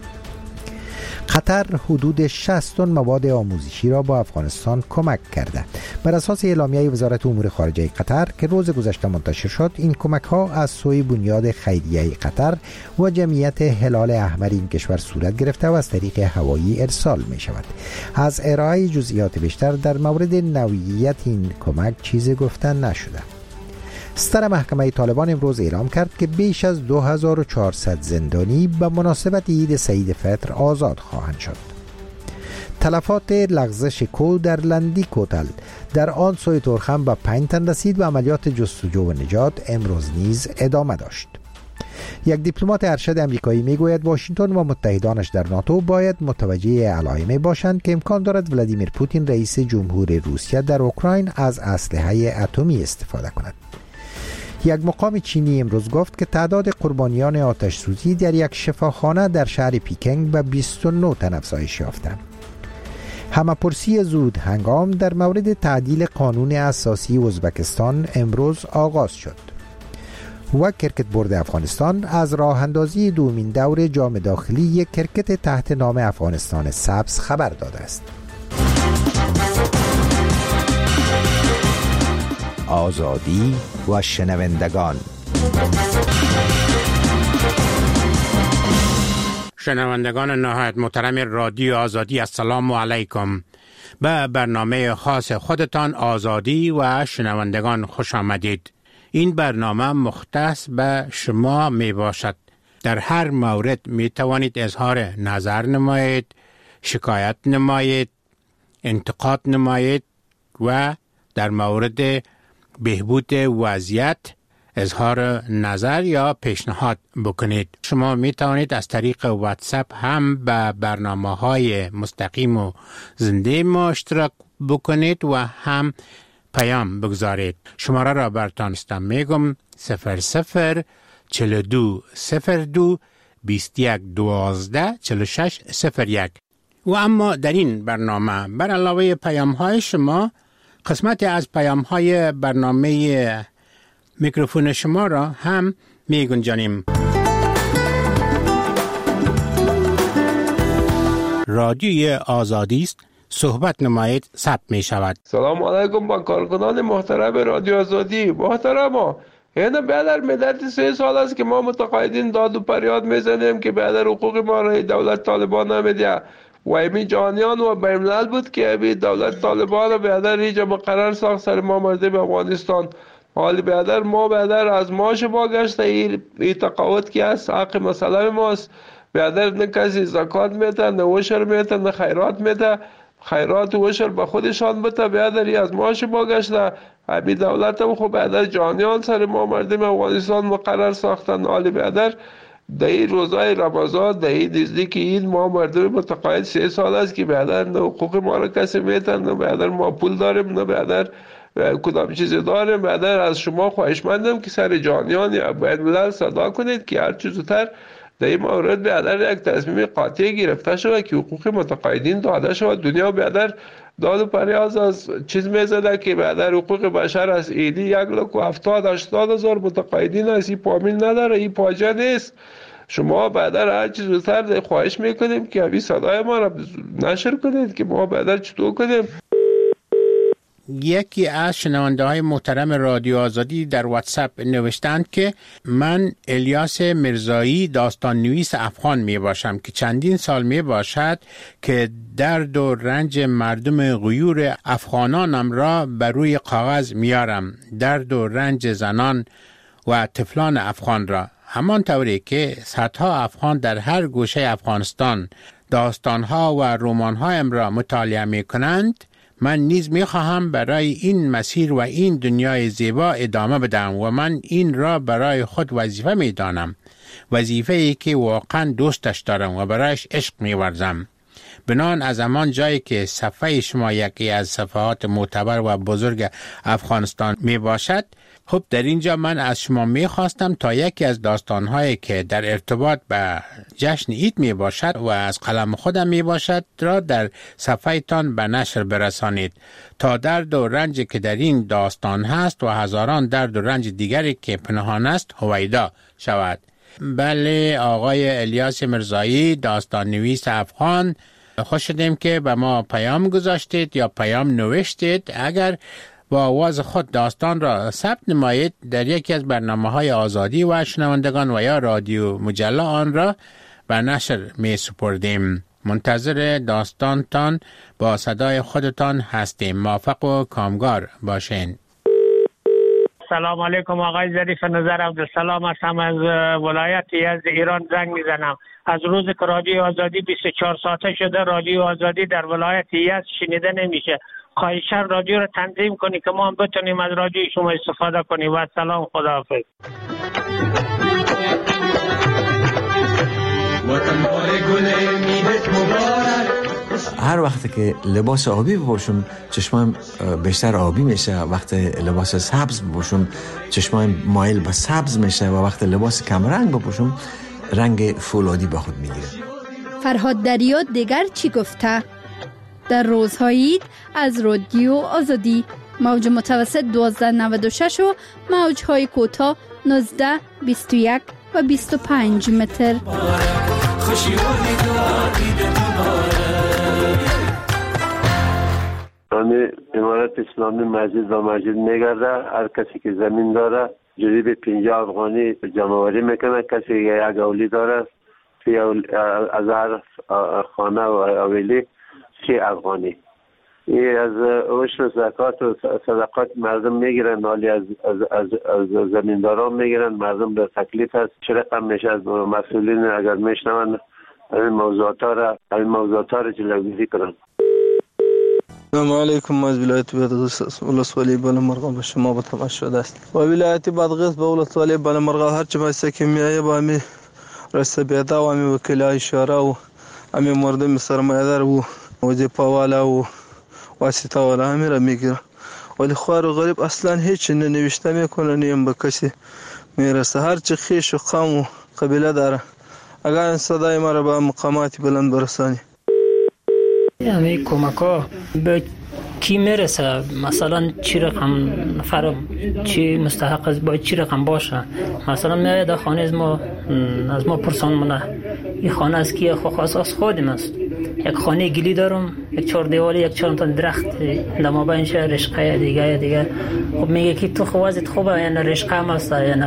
قطر حدود 60 تن مواد آموزشی را با افغانستان کمک کرده. بر اساس اعلامیه وزارت امور خارجه قطر که روز گذشته منتشر شد، این کمک ها از سوی بنیاد خیریه قطر و جمعیت هلال احمر این کشور صورت گرفته و از طریق هوایی ارسال می شود. از ارائه جزئیات بیشتر در مورد نوعیت این کمک چیزی گفتن نشده. ستر محکمه طالبان امروز اعلام کرد که بیش از 2400 زندانی به مناسبت عید سعید فطر آزاد خواهند شد. تلفات لغزش کو در لندی کوتل در آن سوی تورخم به 5 تن رسید و عملیات جستجو و نجات امروز نیز ادامه داشت. یک دیپلمات ارشد امریکایی میگوید واشنگتن و متحدانش در ناتو باید متوجه علائمی باشند که امکان دارد ولادیمیر پوتین رئیس جمهور روسیه در اوکراین از اسلحه اتمی استفاده کند. یک مقام چینی امروز گفت که تعداد قربانیان آتش سوزی در یک شفاخانه در شهر پیکنگ به 29 تن افزایش یافته. همه‌پرسی زود هنگام در مورد تعدیل قانون اساسی ازبکستان امروز آغاز شد. و کرکت بورد افغانستان از راه اندازی دومین دور جام داخلی یک کرکت تحت نام افغانستان سبز خبر داده است. آزادی و شنوندگان. شنوندگان نهایت محترم رادیو آزادی، السلام علیکم. به برنامه خاص خودتان آزادی و شنوندگان خوش آمدید. این برنامه مختص به شما می باشد. در هر مورد می توانید اظهار نظر نمایید، شکایت نمایید، انتقاد نمایید و در مورد بهبود وضعیت اظهار نظر یا پیشنهاد بکنید. شما می توانید از طریق واتساپ هم به برنامه‌های مستقیم و زنده ما اشتراک بکنید و هم پیام بگذارید. شماره را براتون استم میگم 00 42 02 21 12 46 01. و اما در این برنامه بر علاوه پیام های شما، قسمتی از پیام های برنامه میکروفون شما را هم می گنجانیم. رادیوی آزادی است، صحبت نمایید، ثبت می شود. سلام علیکم با کارکنان محترم رادیو آزادی. محترم اینه بیادر مدت 3 سال است که ما متقاعدین داد و فریاد میزنیم که بیادر حقوق ما را دولت طالبان نمیده و امی جانیان و بیملل بود که امی دولت طالبان بیادر اینجا مقرر ساخت سر ما مردم افغانستان. حالی بیادر ما بیادر از ماش ما گشته این تقاوت که هست حق مسئله ماست. بیادر نه کسی زکات میده نه وشر میده نه خیرات میده، خیرات و وشر به خودشان بده. بیادر از ماش ما گشته. همین دولت هم خب بیادر جانیان سر ما مردم افغانستان مقرر ساختن. حالی بیادر در این روزای رمضان در این نزدیک عید ما مردم متقاعد 3 سال است که بیادر نه حقوق ما را کسی میتن، نه بیادر ما پول داریم، نه بیادر کدام چیزی داریم. بیادر از شما خواهشمندم که سر جانیان یا بین الملل صدا کنید که هر چیز زودتر در این مورد بیادر یک تصمیم قاطع گرفته شود که حقوق متقاعدین داده شود. دنیا بیادر داد و پریاز از چیز میزده که بیادر حقوق بشر از ایدی 1,70,000-80,000 متقاعدین است. این پامین نداره، این پاجه نیست. شما بیادر هر چیز زودتر خواهش میکنیم که همین صدای ما را نشر کنید که ما بیادر چطور کنیم. یکی از شنونده های محترم رادیو آزادی در واتساپ نوشتند که من الیاس مرزایی داستان نویس افغان می باشم که چندین سال می باشد که درد و رنج مردم غیور افغانانم را بر روی کاغذ میارم، درد و رنج زنان و طفلان افغان را، همان طوری که صدها افغان در هر گوشه افغانستان داستانها و رمانهایم را مطالعه می کنند. من نیز می خواهم برای این مسیر و این دنیای زیبا ادامه بدم و من این را برای خود وظیفه می دانم، وظیفه‌ای که واقعا دوستش دارم و برایش عشق می ورزم. بنان از همان جایی که صفحه شما یکی از صفحات معتبر و بزرگ افغانستان می باشد، خب در اینجا من از شما می خواستم تا یکی از داستانهایی که در ارتباط به جشن عید می باشد و از قلم خودم می باشد را در صفحه تان به نشر برسانید تا درد و رنجی که در این داستان هست و هزاران درد و رنج دیگری که پنهان است هویدا شود. بله آقای الیاس مرزایی داستان نویس افغان، خوش شدیم که به ما پیام گذاشتید یا پیام نوشتید. اگر با آواز خود داستان را ثبت نمایید در یکی از برنامه‌های آزادی و شنوندگان و یا رادیو مجله آن را به نشر می سپردیم. منتظر داستانتان با صدای خودتان هستیم. موفق و کامگار باشین. سلام علیکم آقای ظریف نظر عبدالسلام هستم از ولایت یزد ایران زنگ میزنم. از روز که رادیو آزادی 24 ساعته شده رادیو آزادی در ولایت یزد شنیده نمیشه. خواهشاً رادیو رو تنظیم کنی که ما هم بتونیم از رادیو شما استفاده کنیم. و سلام، خداحافظ. هر وقتی که لباس آبی بپوشم چشمم بیشتر آبی میشه، وقتی لباس سبز بپوشم چشمم مایل به سبز میشه و وقتی لباس کمرنگ بپوشم رنگ فولادی به خود میگیره. فرهاد دریا دیگر چی گفته؟ در روزهای عید از رادیو آزادی موج متوسط 1296 و موجهای کوتاه 19، 21 و 25 متر. امارت اسلامی مسجد و مسجد میگرده. هر کسی که زمین داره جریب 50 افغانی جمع‌آوری میکنه. کسی که یک اولی داره از هر خانه و حویلی 30 افغانی. این از عشر زکات و صدقات مردم میگیرن، حالی از زمینداران میگیرن. مردم به تکلیف است. چه رقم میشه از مسئولین اگر میشنون این موضوعات را جلوگیری کنن. السلام علیکم. از ولایت بادغیس ولسوالی بالامرغ به شما به تماس شده است. و ولایت بادغیس به ولسوالی بالامرغ هر چه باشه که میایه با می رسته بیدا و می وکیلای اشاره و امی مردم سرمایه‌دار و وظیفه والا و واسطه والا همین میگیره، ولی خوار و غریب اصلا هیچ ننوشته میکنه، نیم به کسی میرسه. هر چه خیش و قوم و قبیله داره اگر این صدای ما را به مقامات بلند برسانی. همه کمک‌ها به کی میرسه؟ مثلا چی رقم نفر چی مستحق است، باید چی رقم باشه؟ مثلا میاد در خانه از ما پرسان منه این خانه از کیه؟ خواست از خودم است. یک خانه گلی دارم، یک 4 دیوالی، یک 4 تا درخت در مابین شه رشقه دیگه. خب میگه که تو خوازت خوبه یا نه رشقه هم است یا نه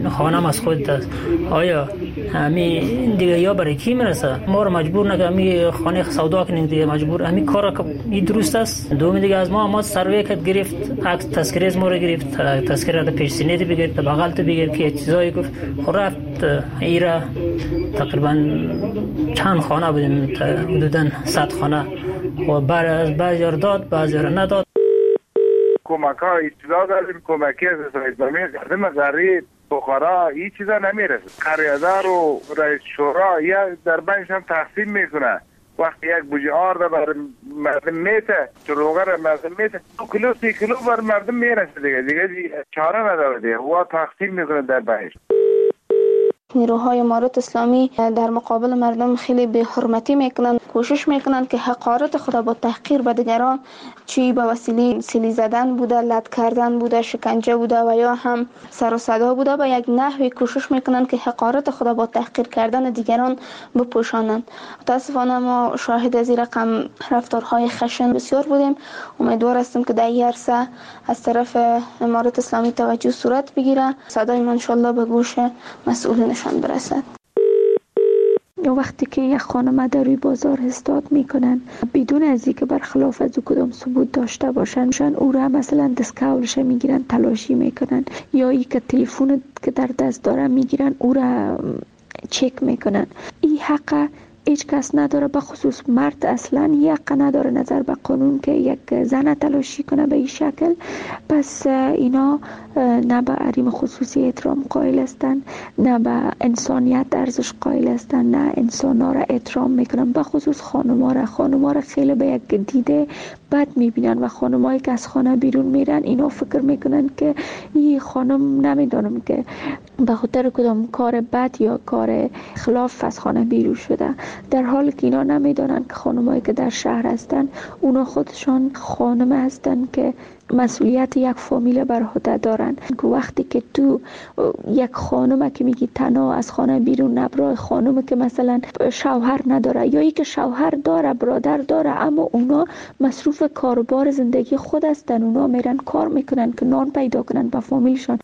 خانم از خودت است. آیا همین دیگه یا برای کی میرسه؟ ما رو مجبور نکنه می خانه سودا کنیم دیگه، مجبور همین کارا که این درست است. دوم دیگه از ما سروی کت گرفت، عکس تذکره از ما رو گرفت، تذکره از پیش سینه دی بگیر، بغل تو بگیر که چیزایی گفت. رفت ایرا تقریبا چند خانه بودیم، حدوداً 100 خانه و بعضی رو داد بعضی رو نداد. کمک ها ابتدا داریم، کمکی از اسلامی قدم غریب بخارا این چیزا نمیرسه. قریادار و رئیس شورا یا در بینش هم تقسیم میکنه. وقتی یک بوجه آرد بر مردم میته، چروغر مردم میته، 2 کیلو 3 کیلو بر مردم میرسه دیگه چاره نداره دیگه، و تقسیم میکنه در بینش. نیروهای امارات اسلامی در مقابل مردم خیلی به حرمتی میکنن، کوشش میکنن که حقارت خود با تحقیر به دیگران، چی به وسیله سیلی زدن بوده، لط کردن بوده، شکنجه بوده و یا هم سر و صدا بوده، به یک نحوی کوشش میکنن که حقارت خود با تحقیر کردن دیگران بپوشانند. متاسفانه ما شاهد از این رقم رفتارهای خشن بسیار بودیم. امیدوار هستیم که در این عرصه از طرف امارات اسلامی توجه صورت بگیره، صدای ما انشالله به گوش مسئولینشان برسد. وقتی که یک خانم در روی بازار استاد میکنن بدون از اینکه برخلاف از کدام ثبوت داشته باشن، او را مثلا دستکولش میگیرن، تلاشی میکنن، یا ای که تلفن که در دست داره میگیرن او را چک میکنن. این حق هیچ کس نداره، به خصوص مرد اصلا حق نداره نظر به قانون که یک زن تلاشی کنه به این شکل. پس اینا نه به حریم خصوصی احترام قائل هستن، نه به انسانیت ارزش قائل هستن، نه انسانا را احترام میکنن، به خصوص خانوما را خیلی به یک دیده بد میبینن و خانمایی که از خانه بیرون میرن اینا فکر میکنن که این خانم نمیدونم که به خاطر کدام کار بد یا کار خلاف از خانه بیرون شده، در حالی که اینا نمیدونن که خانمایی که در شهر هستن اونا خودشان خانم هستن که مسئولیت یک فامیل بر عهده دارن. که وقتی که تو یک خانم که میگی تنها از خانه بیرون نبره، خانم که مثلا شوهر نداره یا ای که شوهر داره، برادر داره، اما اونا مصروف کاروبار زندگی خود هستن، اونا میرن کار میکنن که نان پیدا کنن به فامیلشان.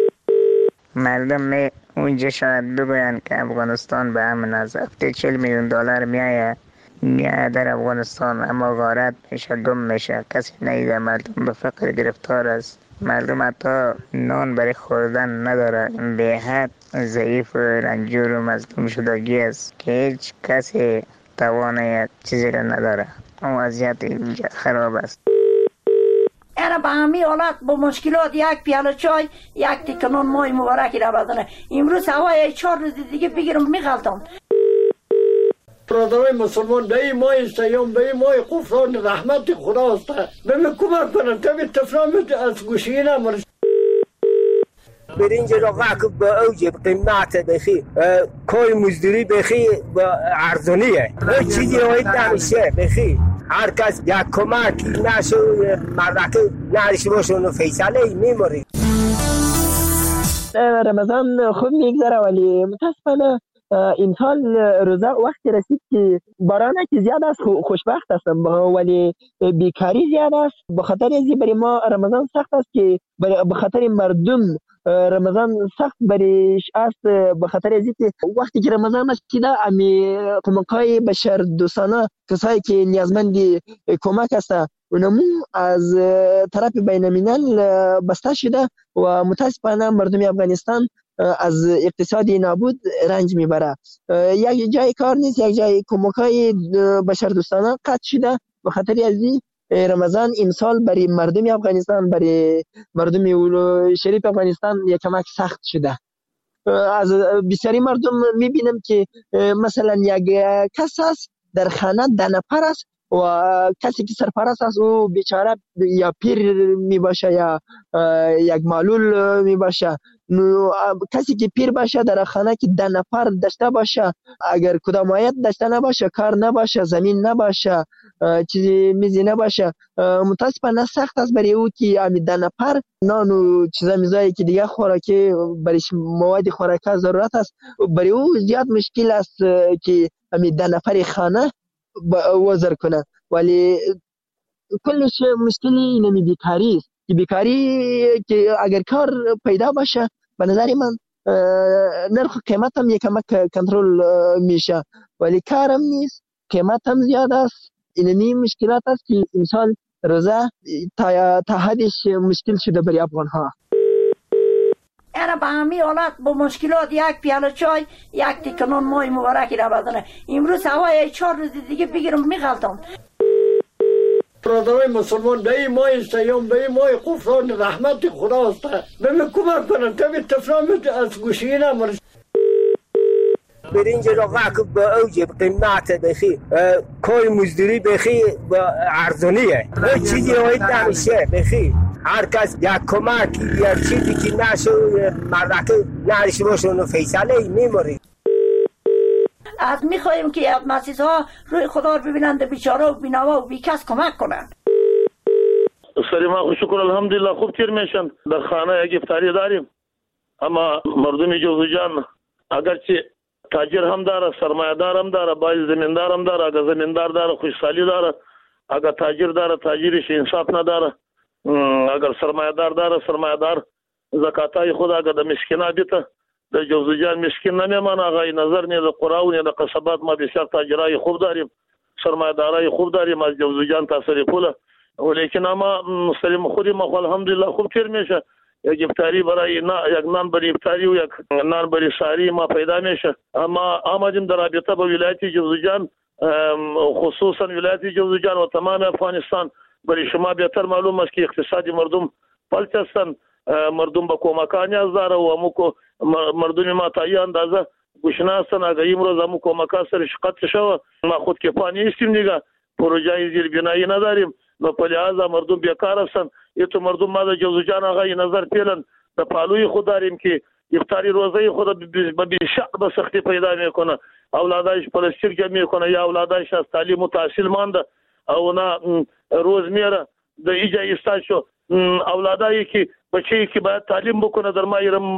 مردم اونجا شاید بگوین که افغانستان به امن است، 40 میلیون دلار میایه در افغانستان، اما غارت میشه، گم میشه، کسی نیده، مردم به فقر گرفتار است، مردم حتی نان برای خوردن نداره، به حد ضعیف و رنجور و مظلوم شدگی است که هیچ کسی توانه چیزی را نداره. اون وضعیت اینجا خراب است. اینا به همین حالت با مشکلات یک پیاله چای، یک تیکه نان مای مبارکی را بدنه. امروز هوای 4 روز دیگه بگیرم میغلطم. برادرای مسلمان به این ماه سیام، به این ماه غفران رحمت خداست، به من کمک کنن تا به تفرامت از گوشی نمارش. برنج را واقع به اوج قیمت بخی، کوی مزدوری بخی ارزانیه، هیچ چیزی روید نمیشه بخی. هر کس یک کمک نشو مردک نشو باشه و فیصله میموری. رمضان خوب میگذره ولی متاسفانه این سال روزه وقتی رسید که باران که زیاد است، خوشبخت هستم ولی بیکاری زیاد است. به خاطر ازی برای ما رمضان سخت است که به خاطر مردم رمضان سخت بریش است، به خاطر ازی که وقتی که رمضان است که امی کمک‌های بشر دوستانه، کسایی که نیازمند کمک هستند اونمو از طرف بین الملل بسته شده و متاسفانه مردم افغانستان از اقتصادی نابود رنج میبره. یک جای کار نیست، یک جای کمک‌های بشردوستانه قطع شده. به خاطر ازی رمضان این سال برای مردم افغانستان، برای مردم شریف افغانستان یک کمک سخت شده. از بسیاری مردم میبینم که مثلا یک کس است در خانه 10 نفر است و کسی که سرپرست است او بیچاره یا پیر می باشه یا یک معلول می باشه. کسی که پیر باشه در خانه که 10 نفر داشته باشه، اگر کدام آیت داشته نباشه، کار نباشه، زمین نباشه، چیزی میزی نباشه، متاسفانه سخت است برای او که امی 10 نفر نان و چیزا میزایی که دیگه خوراکی برای مواد خوراکی ضرورت است، برای او زیاد مشکل است که امی 10 نفر خانه وزر کنه. ولی کلش مشکلی اینمی بیکاری است که بیکاری که اگر کار پیدا باشه به نظر من نرخ قیمت هم یکم کنترل میشه، ولی کارم نیست، قیمت هم زیاد است. اینمی مشکلات است که امسال روزه تا حدش مشکل شده برای افغان ها. انا به همین حالت با مشکلات یک پیاله چای یک تکنون مای مبارکی را بدنه. امروز هوای 4 روز دیگه بگیرم میغلطم. برادرای مسلمان به این ماه سیام به این ماه غفران رحمت خداست، به من کمک کنن تا به تفرامت از گوشی نمارد. برنج را واقع با اوج قیمت بخی کوی مزدوری بخی با ارزونیه، هیچ چیزی هایت نمیشه بخی. هر کس یک کمک یا چیزی که نشو مردکه نرش باشه اونو فیصله میموری. از میخواییم که مسیح ها روی خدا رو ببینند، بیچاره و بینوا و بیکس کمک کنند. سلام شکر الحمدلله خوب تیر میشن. در خانه یک افطاری داریم، اما مردم جوزجان اگرچه تاجر هم داره، سرمایه دار هم داره، باید زمیندار هم داره. اگر زمیندار داره خوشحالی داره، اگر تاجر داره تاجرش انصاف نداره، اگر سرمایه دار داره سرمایه دار زکاتای خود اگر د مسکینا بیته د جوزجان مسکین نمیمانه. اغای نظر نه د قراو نه د قصبات ما بسیار تاجرای خوب داریم، سرمایه دارای خوب داریم از جوزجان تاثیر پوله. ولیکن اما مسلم خودی ما الحمدلله خوب تیر میشه. یک افطاری برای یک نان برای افطاری و یک نان برای ساری ما پیدا میشه. اما آمدیم در رابطه با ولایت جوزجان، خصوصا ولایت جوزجان و تمام افغانستان. برای شما بهتر معلوم است که اقتصادی مردم پلت هستند، مردم با کمکانی از داره و امو مردم ما تا یه اندازه گوشنه هستند. اگر امروز امو کمکا سرش قطع شوه ما خود کفانی هستیم دیگه، پروژه زیربنایی نداریم، نو په لحاظه مردم بیکار هستند. یتو مردم ما د جوزجان اغای نظر پیلن د پالوی خود داریم که افطاری روزه خود به شق به سختی پیدا میکنه، اولادایش پلستیک میکنه یا اولادایش از تعلیم و تحصیل مانده او نه روز میره د ایجا استاشو اولادایی که بچه‌ای که باید تعلیم بکنه در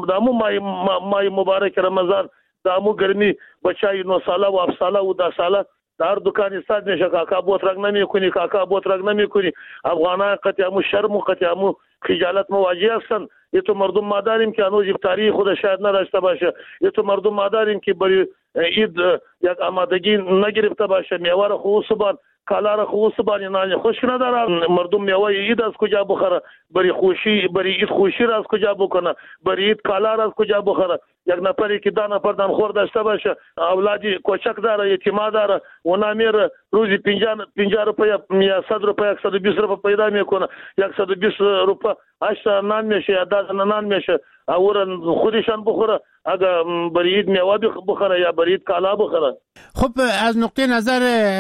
مای مبارک رمضان دامو گرمی بچای 9 ساله و 7 ساله و 10 ساله در دکان استاد میشه کاکا بوترنگ نمیکنی، کاکا بوترنگ نمیکنی. افغانان قطعا شرم و قطعا خجالت مواجه هستند. یتو مردم ما داریم که هنوز افطاری خود شاید نداشته باشه، یتو مردم ما داریم که برای عید یک آمادگی نگرفته باشه. میوه را خوب صبح کالا را خوب صبح نان خوش نداره. مردم میوه عید از کجا بخوره؟ برای عید خوشی را از کجا بکنه؟ برای عید کالا را از کجا بخوره؟ یک نفری که دو نفر دانخور داشته باشه، اولادی کوچک داره، یتیما داره، اونا میره روزی 50 روپیه یا 100 روپیه 120 روپیه پیدا میکنه. 120 روپیه 8 نان میشه یا 10 نان میشه. اورن خودشان بخوره، اگر برای عید میوه بخوره یا برای عید کالا بخوره. خب از نقطه نظر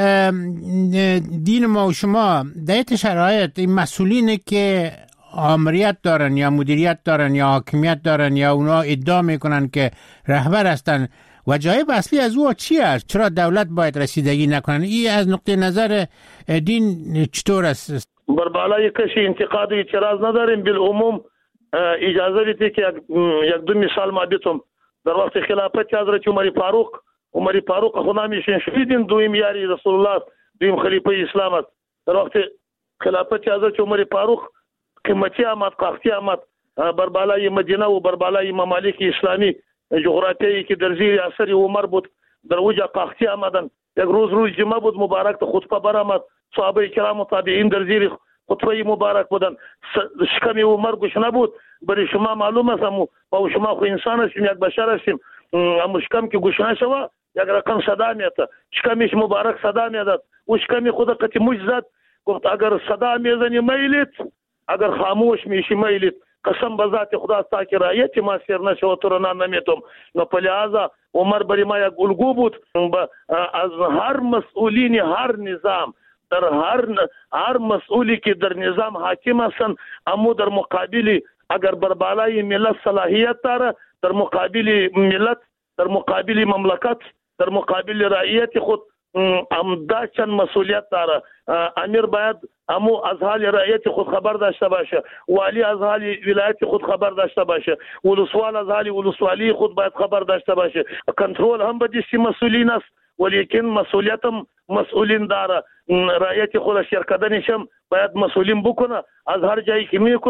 دین ما و شما در این شرایط این مسئولینی که آمریت دارن یا مدیریت دارن یا حاکمیت دارن یا اونا ادعا میکنن که رهبر هستن، وجایب اصلی از او چی است؟ چرا دولت باید رسیدگی نکنن؟ این از نقطه نظر دین چطور است؟ بر بالای کسی انتقاد و اعتراض نداریم. بالعموم اجازه بدید که یک دو مثال ما بیتم. در وقت خلافت حضرت عمر فاروق خو نامیشن شهیدین، دویم یاری رسول الله، دویم خلیفه اسلام است. در وقت خلافت حضرت عمر فاروق قیمتی آمد، قاختی آمد بر بالای مدینه و بر بالای ممالک اسلامی جغرافیایی که در زیر اثر عمر بود در اوجا قاختی آمدن. یک روز جمعه بود مبارک تا خطبه برآمد، صحابه کرام و تابعین در زیر خطبه مبارک بودن. شکم عمر گشنه بود. برای شما معلوم است و شما خو انسان هستیم، یک بشر هستیم. اما شکم که گشنه شوه یک رقم صدا میاد، شکمش مبارک صدا میاد و شکم خود قطع موج زد، گفت اگر صدا میزنی میلیت، اگر خاموش میشی میلیت. قسم به ذات خدا تا که رایت ما سیر نشه و تو رو نمیتم. نو په لحاظه عمر برای ما یک الگو بود. از هر مسئولین هر نظام، در هر مسئولی که در نظام حاکم هستند، اما در مقابل اگر بر بالای ملت صلاحیت داره، در مقابل ملت، در مقابل مملکت، در مقابل رعیت خود دا چند مسئولیت داره. امیر باید امو از حال رعیت خود خبر داشته باشه، والی از حال ولایت خود خبر داشته باشه، ولسوال از حال ولسوالی خود باید خبر داشته باشه. کنترل هم به دستی مسئولین است، ولیکن مسئولیت هم مسئولین داره. رعیت خود شرکدنش هم باید مسئولین بکنه. از هر جایی که میکنه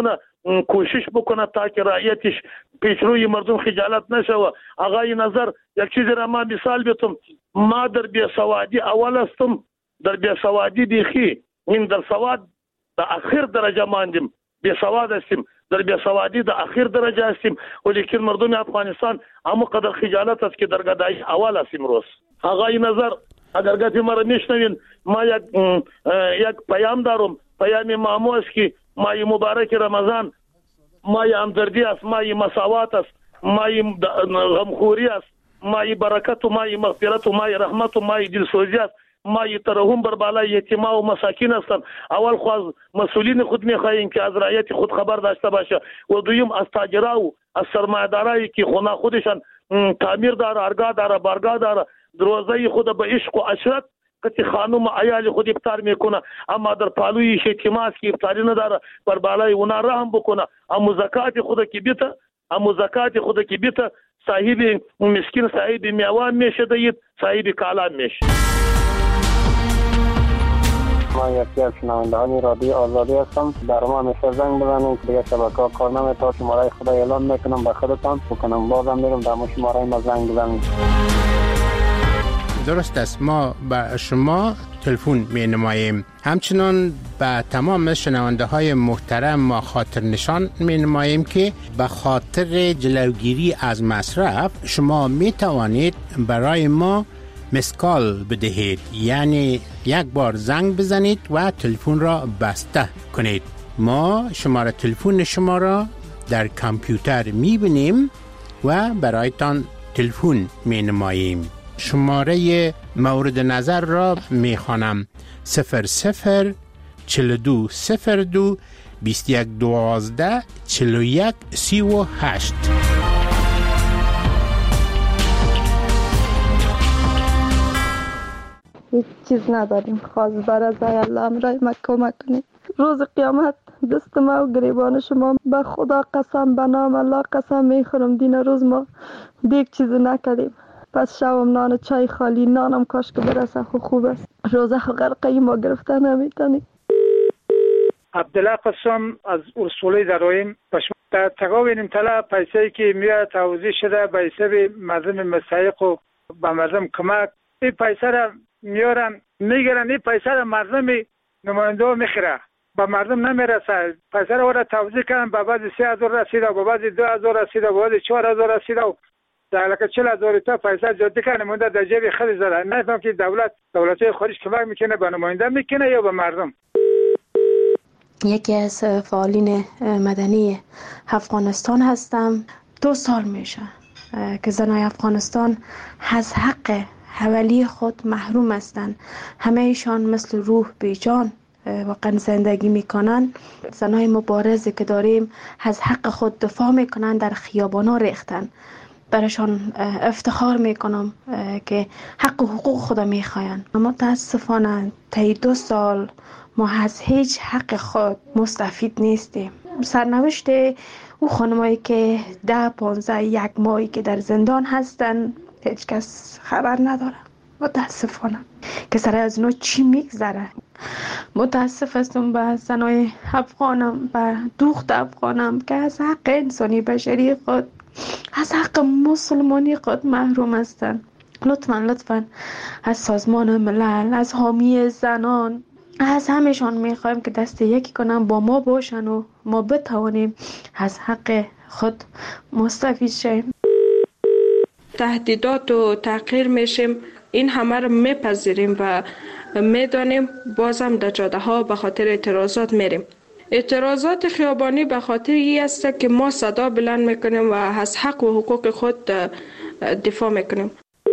کوشش بکنه تا که رعیتش پیشروی مردم خجالت نشوه. آقای نظر یک چیزی را ما مثال بیتم، ما در بیسوادی اول هستم، در بیسوادی بیخی این در سواد در اخیر درجه ماندیم، بیسواد هستیم، در بیسوادی در اخیر درجه هستیم، ولیکن مردم افغانستان اما قدر خجالت است که در گدایی اول هستیم. روز آقای نظر اگر گفتی مرا میشنوین، ما یک پیام دارم، پیام مامو است که مای مبارک رمضان مای همدردی است، مای مساوات است، مای غمخوری است، مای برکت و مای مغفرت و مای رحمت و مای دلسوزی است، مای ترحم بر بالای یتیما و مساکین هستند. اول خو مسئولین خود میخواهیم که از رعیت خود خبر داشته باشه و دویم از تاجرا و از سرمایه‌دارایی که خونه خودشان تعمیر داره، ارگاه داره، بارگاه داره، دروازه خود به عشق و عشرت که خانم عیال خود افطار میکنه، اما در پالوی یتیماست که افطاری نداره، بر بالای اونا رحم بکنه. اما زکات خود که بیته صاحب مسکین صاحب میوان میشه دید، صاحب کالام میشه. ما یکی از شنوندگان رادیو آزادی هستم. در ما همیشه زنگ بزنید که دیگه شبکه‌ها کار نمی‌کنه، شماره خدا اعلام میکنم به خودتان بکنم، بازم میرم در شماره ما زنگ بزنید. درست است، ما به شما تلفن می نماییم. همچنان به تمام شنونده های محترم ما خاطر نشان می نماییم که به خاطر جلوگیری از مصرف شما می توانید برای ما مسکال بدهید، یعنی یک بار زنگ بزنید و تلفن را بسته کنید. ما شماره تلفن شما را در کامپیوتر می بینیم و برایتان تلفن می نماییم. شماره مورد نظر را می خوانم: 00 42 02 21 12 41 38. هیچ چیز نداریم، خواست برای الله امرای ما کمک کنید. روز قیامت دست ما و گریبان شما به خدا قسم، به نام الله قسم میخورم دین روز ما دیگه چیزی نکردیم. پس شبم نان چای خالی، نانم کاش که برسه خوب است. روزه غرقه ما گرفته نمیتونی. عبدالله قسم از اصولی درایم در تقاوین طلا پیسه‌ای که میاد توضیح شده به حساب مردم مستحق و به مردم کمک، این پیسه را میارن میگیرن، این پیسه را مردم نماینده میخره، به مردم نمیرسه. پیسه را توضیح کردن، به بعد 3000 رسیده، به بعد 2000 رسیده، به بعد 4000 رسیده و در لکه 40,000 تا پیسه جدی کنه مونده در جیب خود زده. نفهم که دولت خارج کمک میکنه به نماینده میکنه یا به مردم. یکی از فعالین مدنی افغانستان هستم. 2 سال میشه که زنای افغانستان از حق حوالی خود محروم هستند. همه ایشان مثل روح بیجان واقعا زندگی میکنن. زنای مبارزی که داریم از حق خود دفاع میکنن، در خیابانا ریختن. برایشان افتخار میکنم که حق و حقوق خدا میخواین. متاسفانه طی 2 سال ما از هیچ حق خود مستفید نیستیم. سرنوشت او خانمایی که 10-15 1 ماهی که در زندان هستن هیچ کس خبر نداره. متاسفانه که سر از اونا چی میگذره. متاسف هستم به زنای افغانم، به دوخت افغانم که از حق انسانی بشری خود، از حق مسلمانی خود محروم هستند. لطفاً از سازمان ملل، از حامی زنان، از همشان میخوایم که دست یکی کنن، با ما باشن و ما بتوانیم از حق خود مستفید شیم. تهدیدات و تحقیر میشیم، این همه رو میپذیریم و میدانیم. بازم در جاده ها به خاطر اعتراضات میریم. اعتراضات خیابانی به خاطر این است که ما صدا بلند میکنیم و از حق و حقوق خود دفاع میکنیم.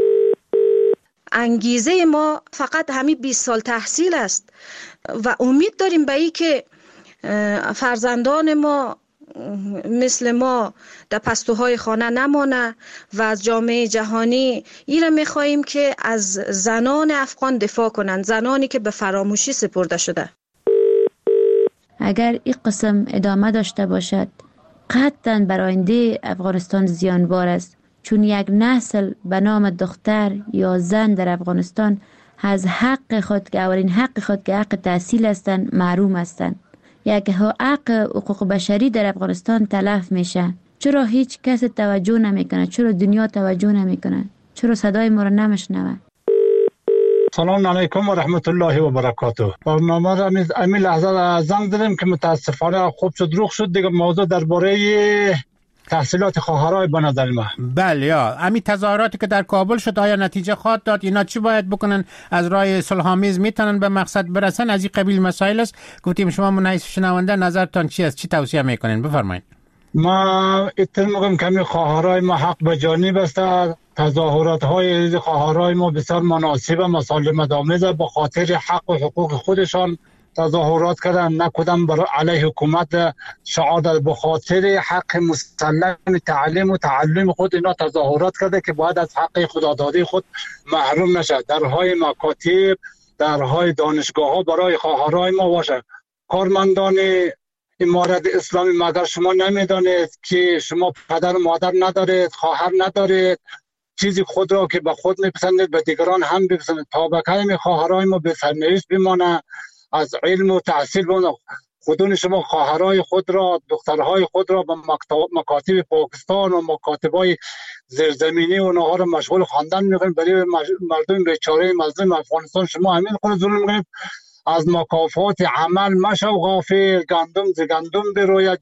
انگیزه ما فقط همین 20 سال تحصیل است و امید داریم به این که فرزندان ما مثل ما در پستوهای خانه نمانه و از جامعه جهانی ایره میخواییم که از زنان افغان دفاع کنند، زنانی که به فراموشی سپرده شده. اگر این قسم ادامه داشته باشد قطعاً بر آینده افغانستان زیانبار است، چون یک نسل به نام دختر یا زن در افغانستان از حق خود که اولین حق خود که حق تحصیل هستند محروم هستند. یک حق حقوق بشری در افغانستان تلف میشه. چرا هیچ کس توجه نمیکنه؟ چرا دنیا توجه نمیکنه؟ چرا صدای ما رو نمیشنوه؟ سلام علیکم و رحمت الله و برکاته. برنامه را امی لحظه زنگ دادیم که متاسفانه خوب شد روخ شد دیگه. موضوع درباره تحصیلات خواهرای به نظر ما. بله، یا امی تظاهراتی که در کابل شد آیا نتیجه خواهد داد؟ اینا چی باید بکنن؟ از راه صلح‌آمیز میتونن به مقصد برسن؟ از این قبیل مسائل است. گفتیم شما منحیث شنونده نظرتان چی است؟ چی توصیه میکنین؟ بفرمایید. ما اتفاق میگم که خواهرای ما حق به جانب است. تظاهرات های خواهرای ما بسیار مناسب و مسالمت آمیز به خاطر حق و حقوق خودشان تظاهرات کردن، نه کدام برای علیه حکومت شعار داد. به خاطر حق مسلم تعلیم و تعلم خود اینا تظاهرات کرده که باید از حق خدادادی خود محروم نشد. درهای مکاتب، درهای دانشگاه ها برای خواهرای ما باشه. کارمندان امارت اسلامی مگر شما نمیدانید که شما پدر و مادر ندارید، خواهر ندارید، چیزی خود را که به خود میپسندید به دیگران هم بپسندید. تابکه خواهرای ما به سرنوشت بمانه، از علم و تحصیل بمانه. خودون شما خواهرای خود را، دخترهای خود را به مکاتب پاکستان و مکاتبای زیرزمینی و اونها را مشغول خواندن میکنید. برای مردم بیچاره مظلوم افغانستان شما همین خود ظلم میکنید. از مکافات عمل مشو غافل، گندم ز گندم بروید،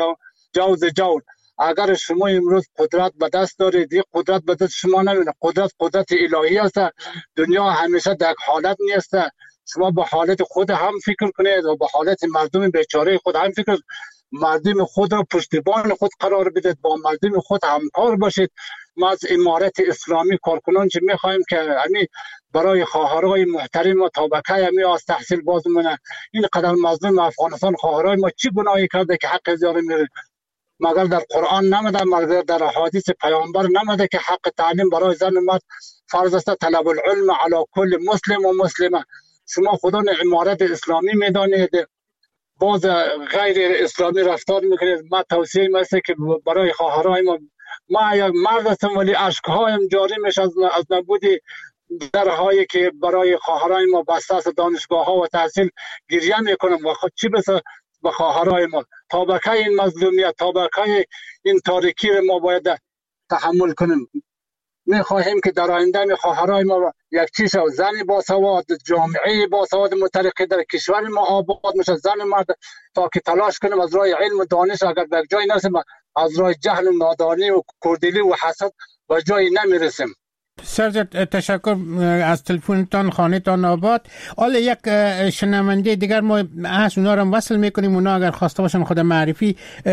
جو ز جو. اگر شما امروز قدرت به دست دارید، این قدرت به دست شما نمیاد. قدرت الهی است. دنیا همیشه در حالت نیست. شما به حالت خود هم فکر کنید و به حالت مردم بیچاره خود هم فکر. مردم خود را پشتیبان خود قرار بدید، با مردم خود همکار باشید. ما از امارت اسلامی کارکنان چه میخوایم که همین برای خواهرای محترم و طبقه همین از تحصیل باز مونه. این قدر مظلوم افغانستان خواهرای ما چی گناهی کرده که حق زیاره میره؟ مگر در قرآن نمده، مگر در حدیث پیامبر نمده که حق تعلیم برای زن و مرد فرض است؟ طلب العلم علی کل مسلم و مسلمه. شما خودان امارت اسلامی میدانید، باز غیر اسلامی رفتار میکنید. ما توصیه میشه که برای خواهرای ما یک مرد هستم ولی اشکهایم جاری میشه از نبود درهایی که برای خواهرای ما بسته است. دانشگاه ها و تحصیل گریه میکنم و خود چی بسه به خواهرای ما. طبقه این مظلومیت، طبقه این تاریکی ما باید تحمل کنیم. میخواهیم که در آینده خواهرای ما یک چیز زن باسواد، جامعه باسواد مترقی در کشور ما آباد میشه. زن مرد تا که تلاش کنیم از راه علم و دانش، اگر به جای نرسیم از راه جهل و نادانی و کردلی و حسد به جای نمیرسیم. سرجت تشکر از تلفنتان، خانه‌تان آباد. حالا یک شنونده دیگر ما هست، اونا رو وصل میکنیم. اونا اگر خواسته باشن خود معرفی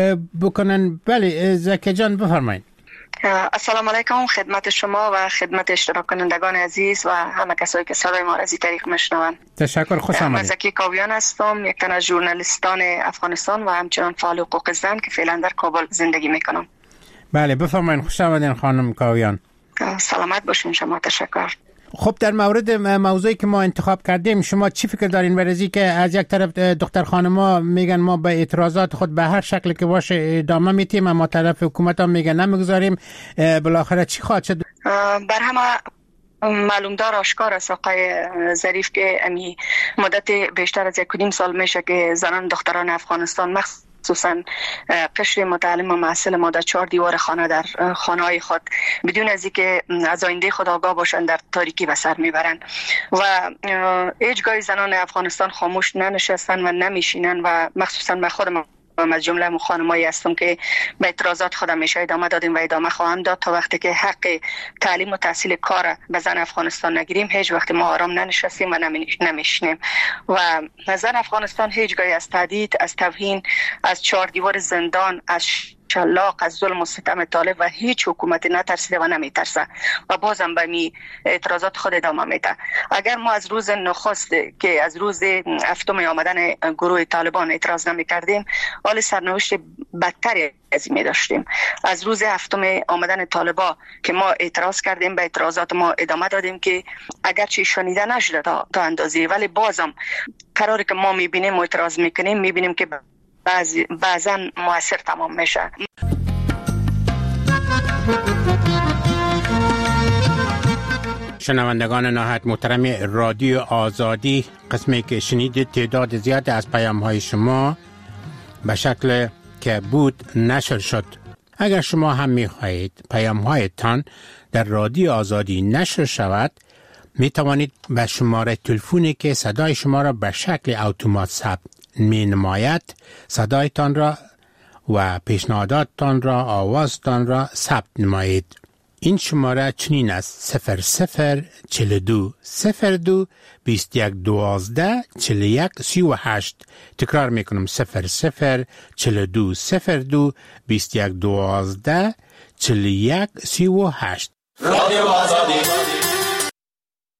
بکنن. بله زکی جان بفرمایید. السلام علیکم خدمت شما و خدمت اشتراک کنندگان عزیز و همه کسایی که صدای ما را از این طریق میشنوند. تشکر، خوش آمدید. من زکی کاویان هستم، یک تن از ژورنالیستان افغانستان و همچنان فعال حقوق زن که فعلا در کابل زندگی میکنم. بله بفرمایید. خوش آمدین خانم کاویان. سلامت باشین شما. تشکر. خب در مورد موضوعی که ما انتخاب کردیم شما چی فکر دارین؟ برای که از یک طرف دختر خانم‌ها میگن ما به اعتراضات خود به هر شکل که باشه ادامه میدیم، اما طرف حکومت هم میگن نمیگذاریم. بالاخره چی خواهد شد؟ بر همه معلومدار آشکار است آقای ظریف که امی مدت بیشتر از 1.5 سال میشه که زنان دختران افغانستان خصوصا قشر متعلم و محصل ما در 4 دیوار خانه در خانه‌های خود بدون از اینکه از آینده خود آگاه باشند در تاریکی به سر میبرند و هیچگاه زنان افغانستان خاموش ننشستن و نمیشینن و مخصوصا من خودم از جمله خانمایی هستم که به اعتراضات خودم میشه ادامه دادیم و ادامه خواهم داد تا وقتی که حق تعلیم و تحصیل کار به زن افغانستان نگیریم. هیچ وقت ما آرام ننشستیم و نمیشنیم و زن افغانستان هیچگاهی از تهدید، از توهین، از 4 دیوار زندان، از شلاق، از ظلم و ستم طالب و هیچ حکومتی نترسیده و نمیترسه و بازم به می اعتراضات خود ادامه میده. اگر ما از روز نخست که از روز هفتم آمدن گروه طالبان اعتراض نمی کردیم، حال سرنوشت بدتری از این می داشتیم. از روز هفتم آمدن طالبان که ما اعتراض کردیم، به اعتراضات ما ادامه دادیم که اگرچه شنیده نشده تا اندازه، ولی بازم قراری که ما میبینیم و اعتراض میکنیم میبینیم که بعضا مؤثر تمام میشه. شنوندگان نهایت محترم رادیو آزادی، قسمی که شنیدید تعداد زیاد از پیام های شما به شکل که بود نشر شد. اگر شما هم می خواهید پیام هایتان در رادیو آزادی نشر شود، می توانید به شماره تلفنی که صدای شما را به شکل اتومات ثبت می نماید صدایتان را و پیشنهاداتتان را، آوازتان را ثبت نمایید. این شماره چنین است: 0042 02 21 12 41 38. تکرار میکنم: 0042 02 21 12 41 38. رادیو آزادی.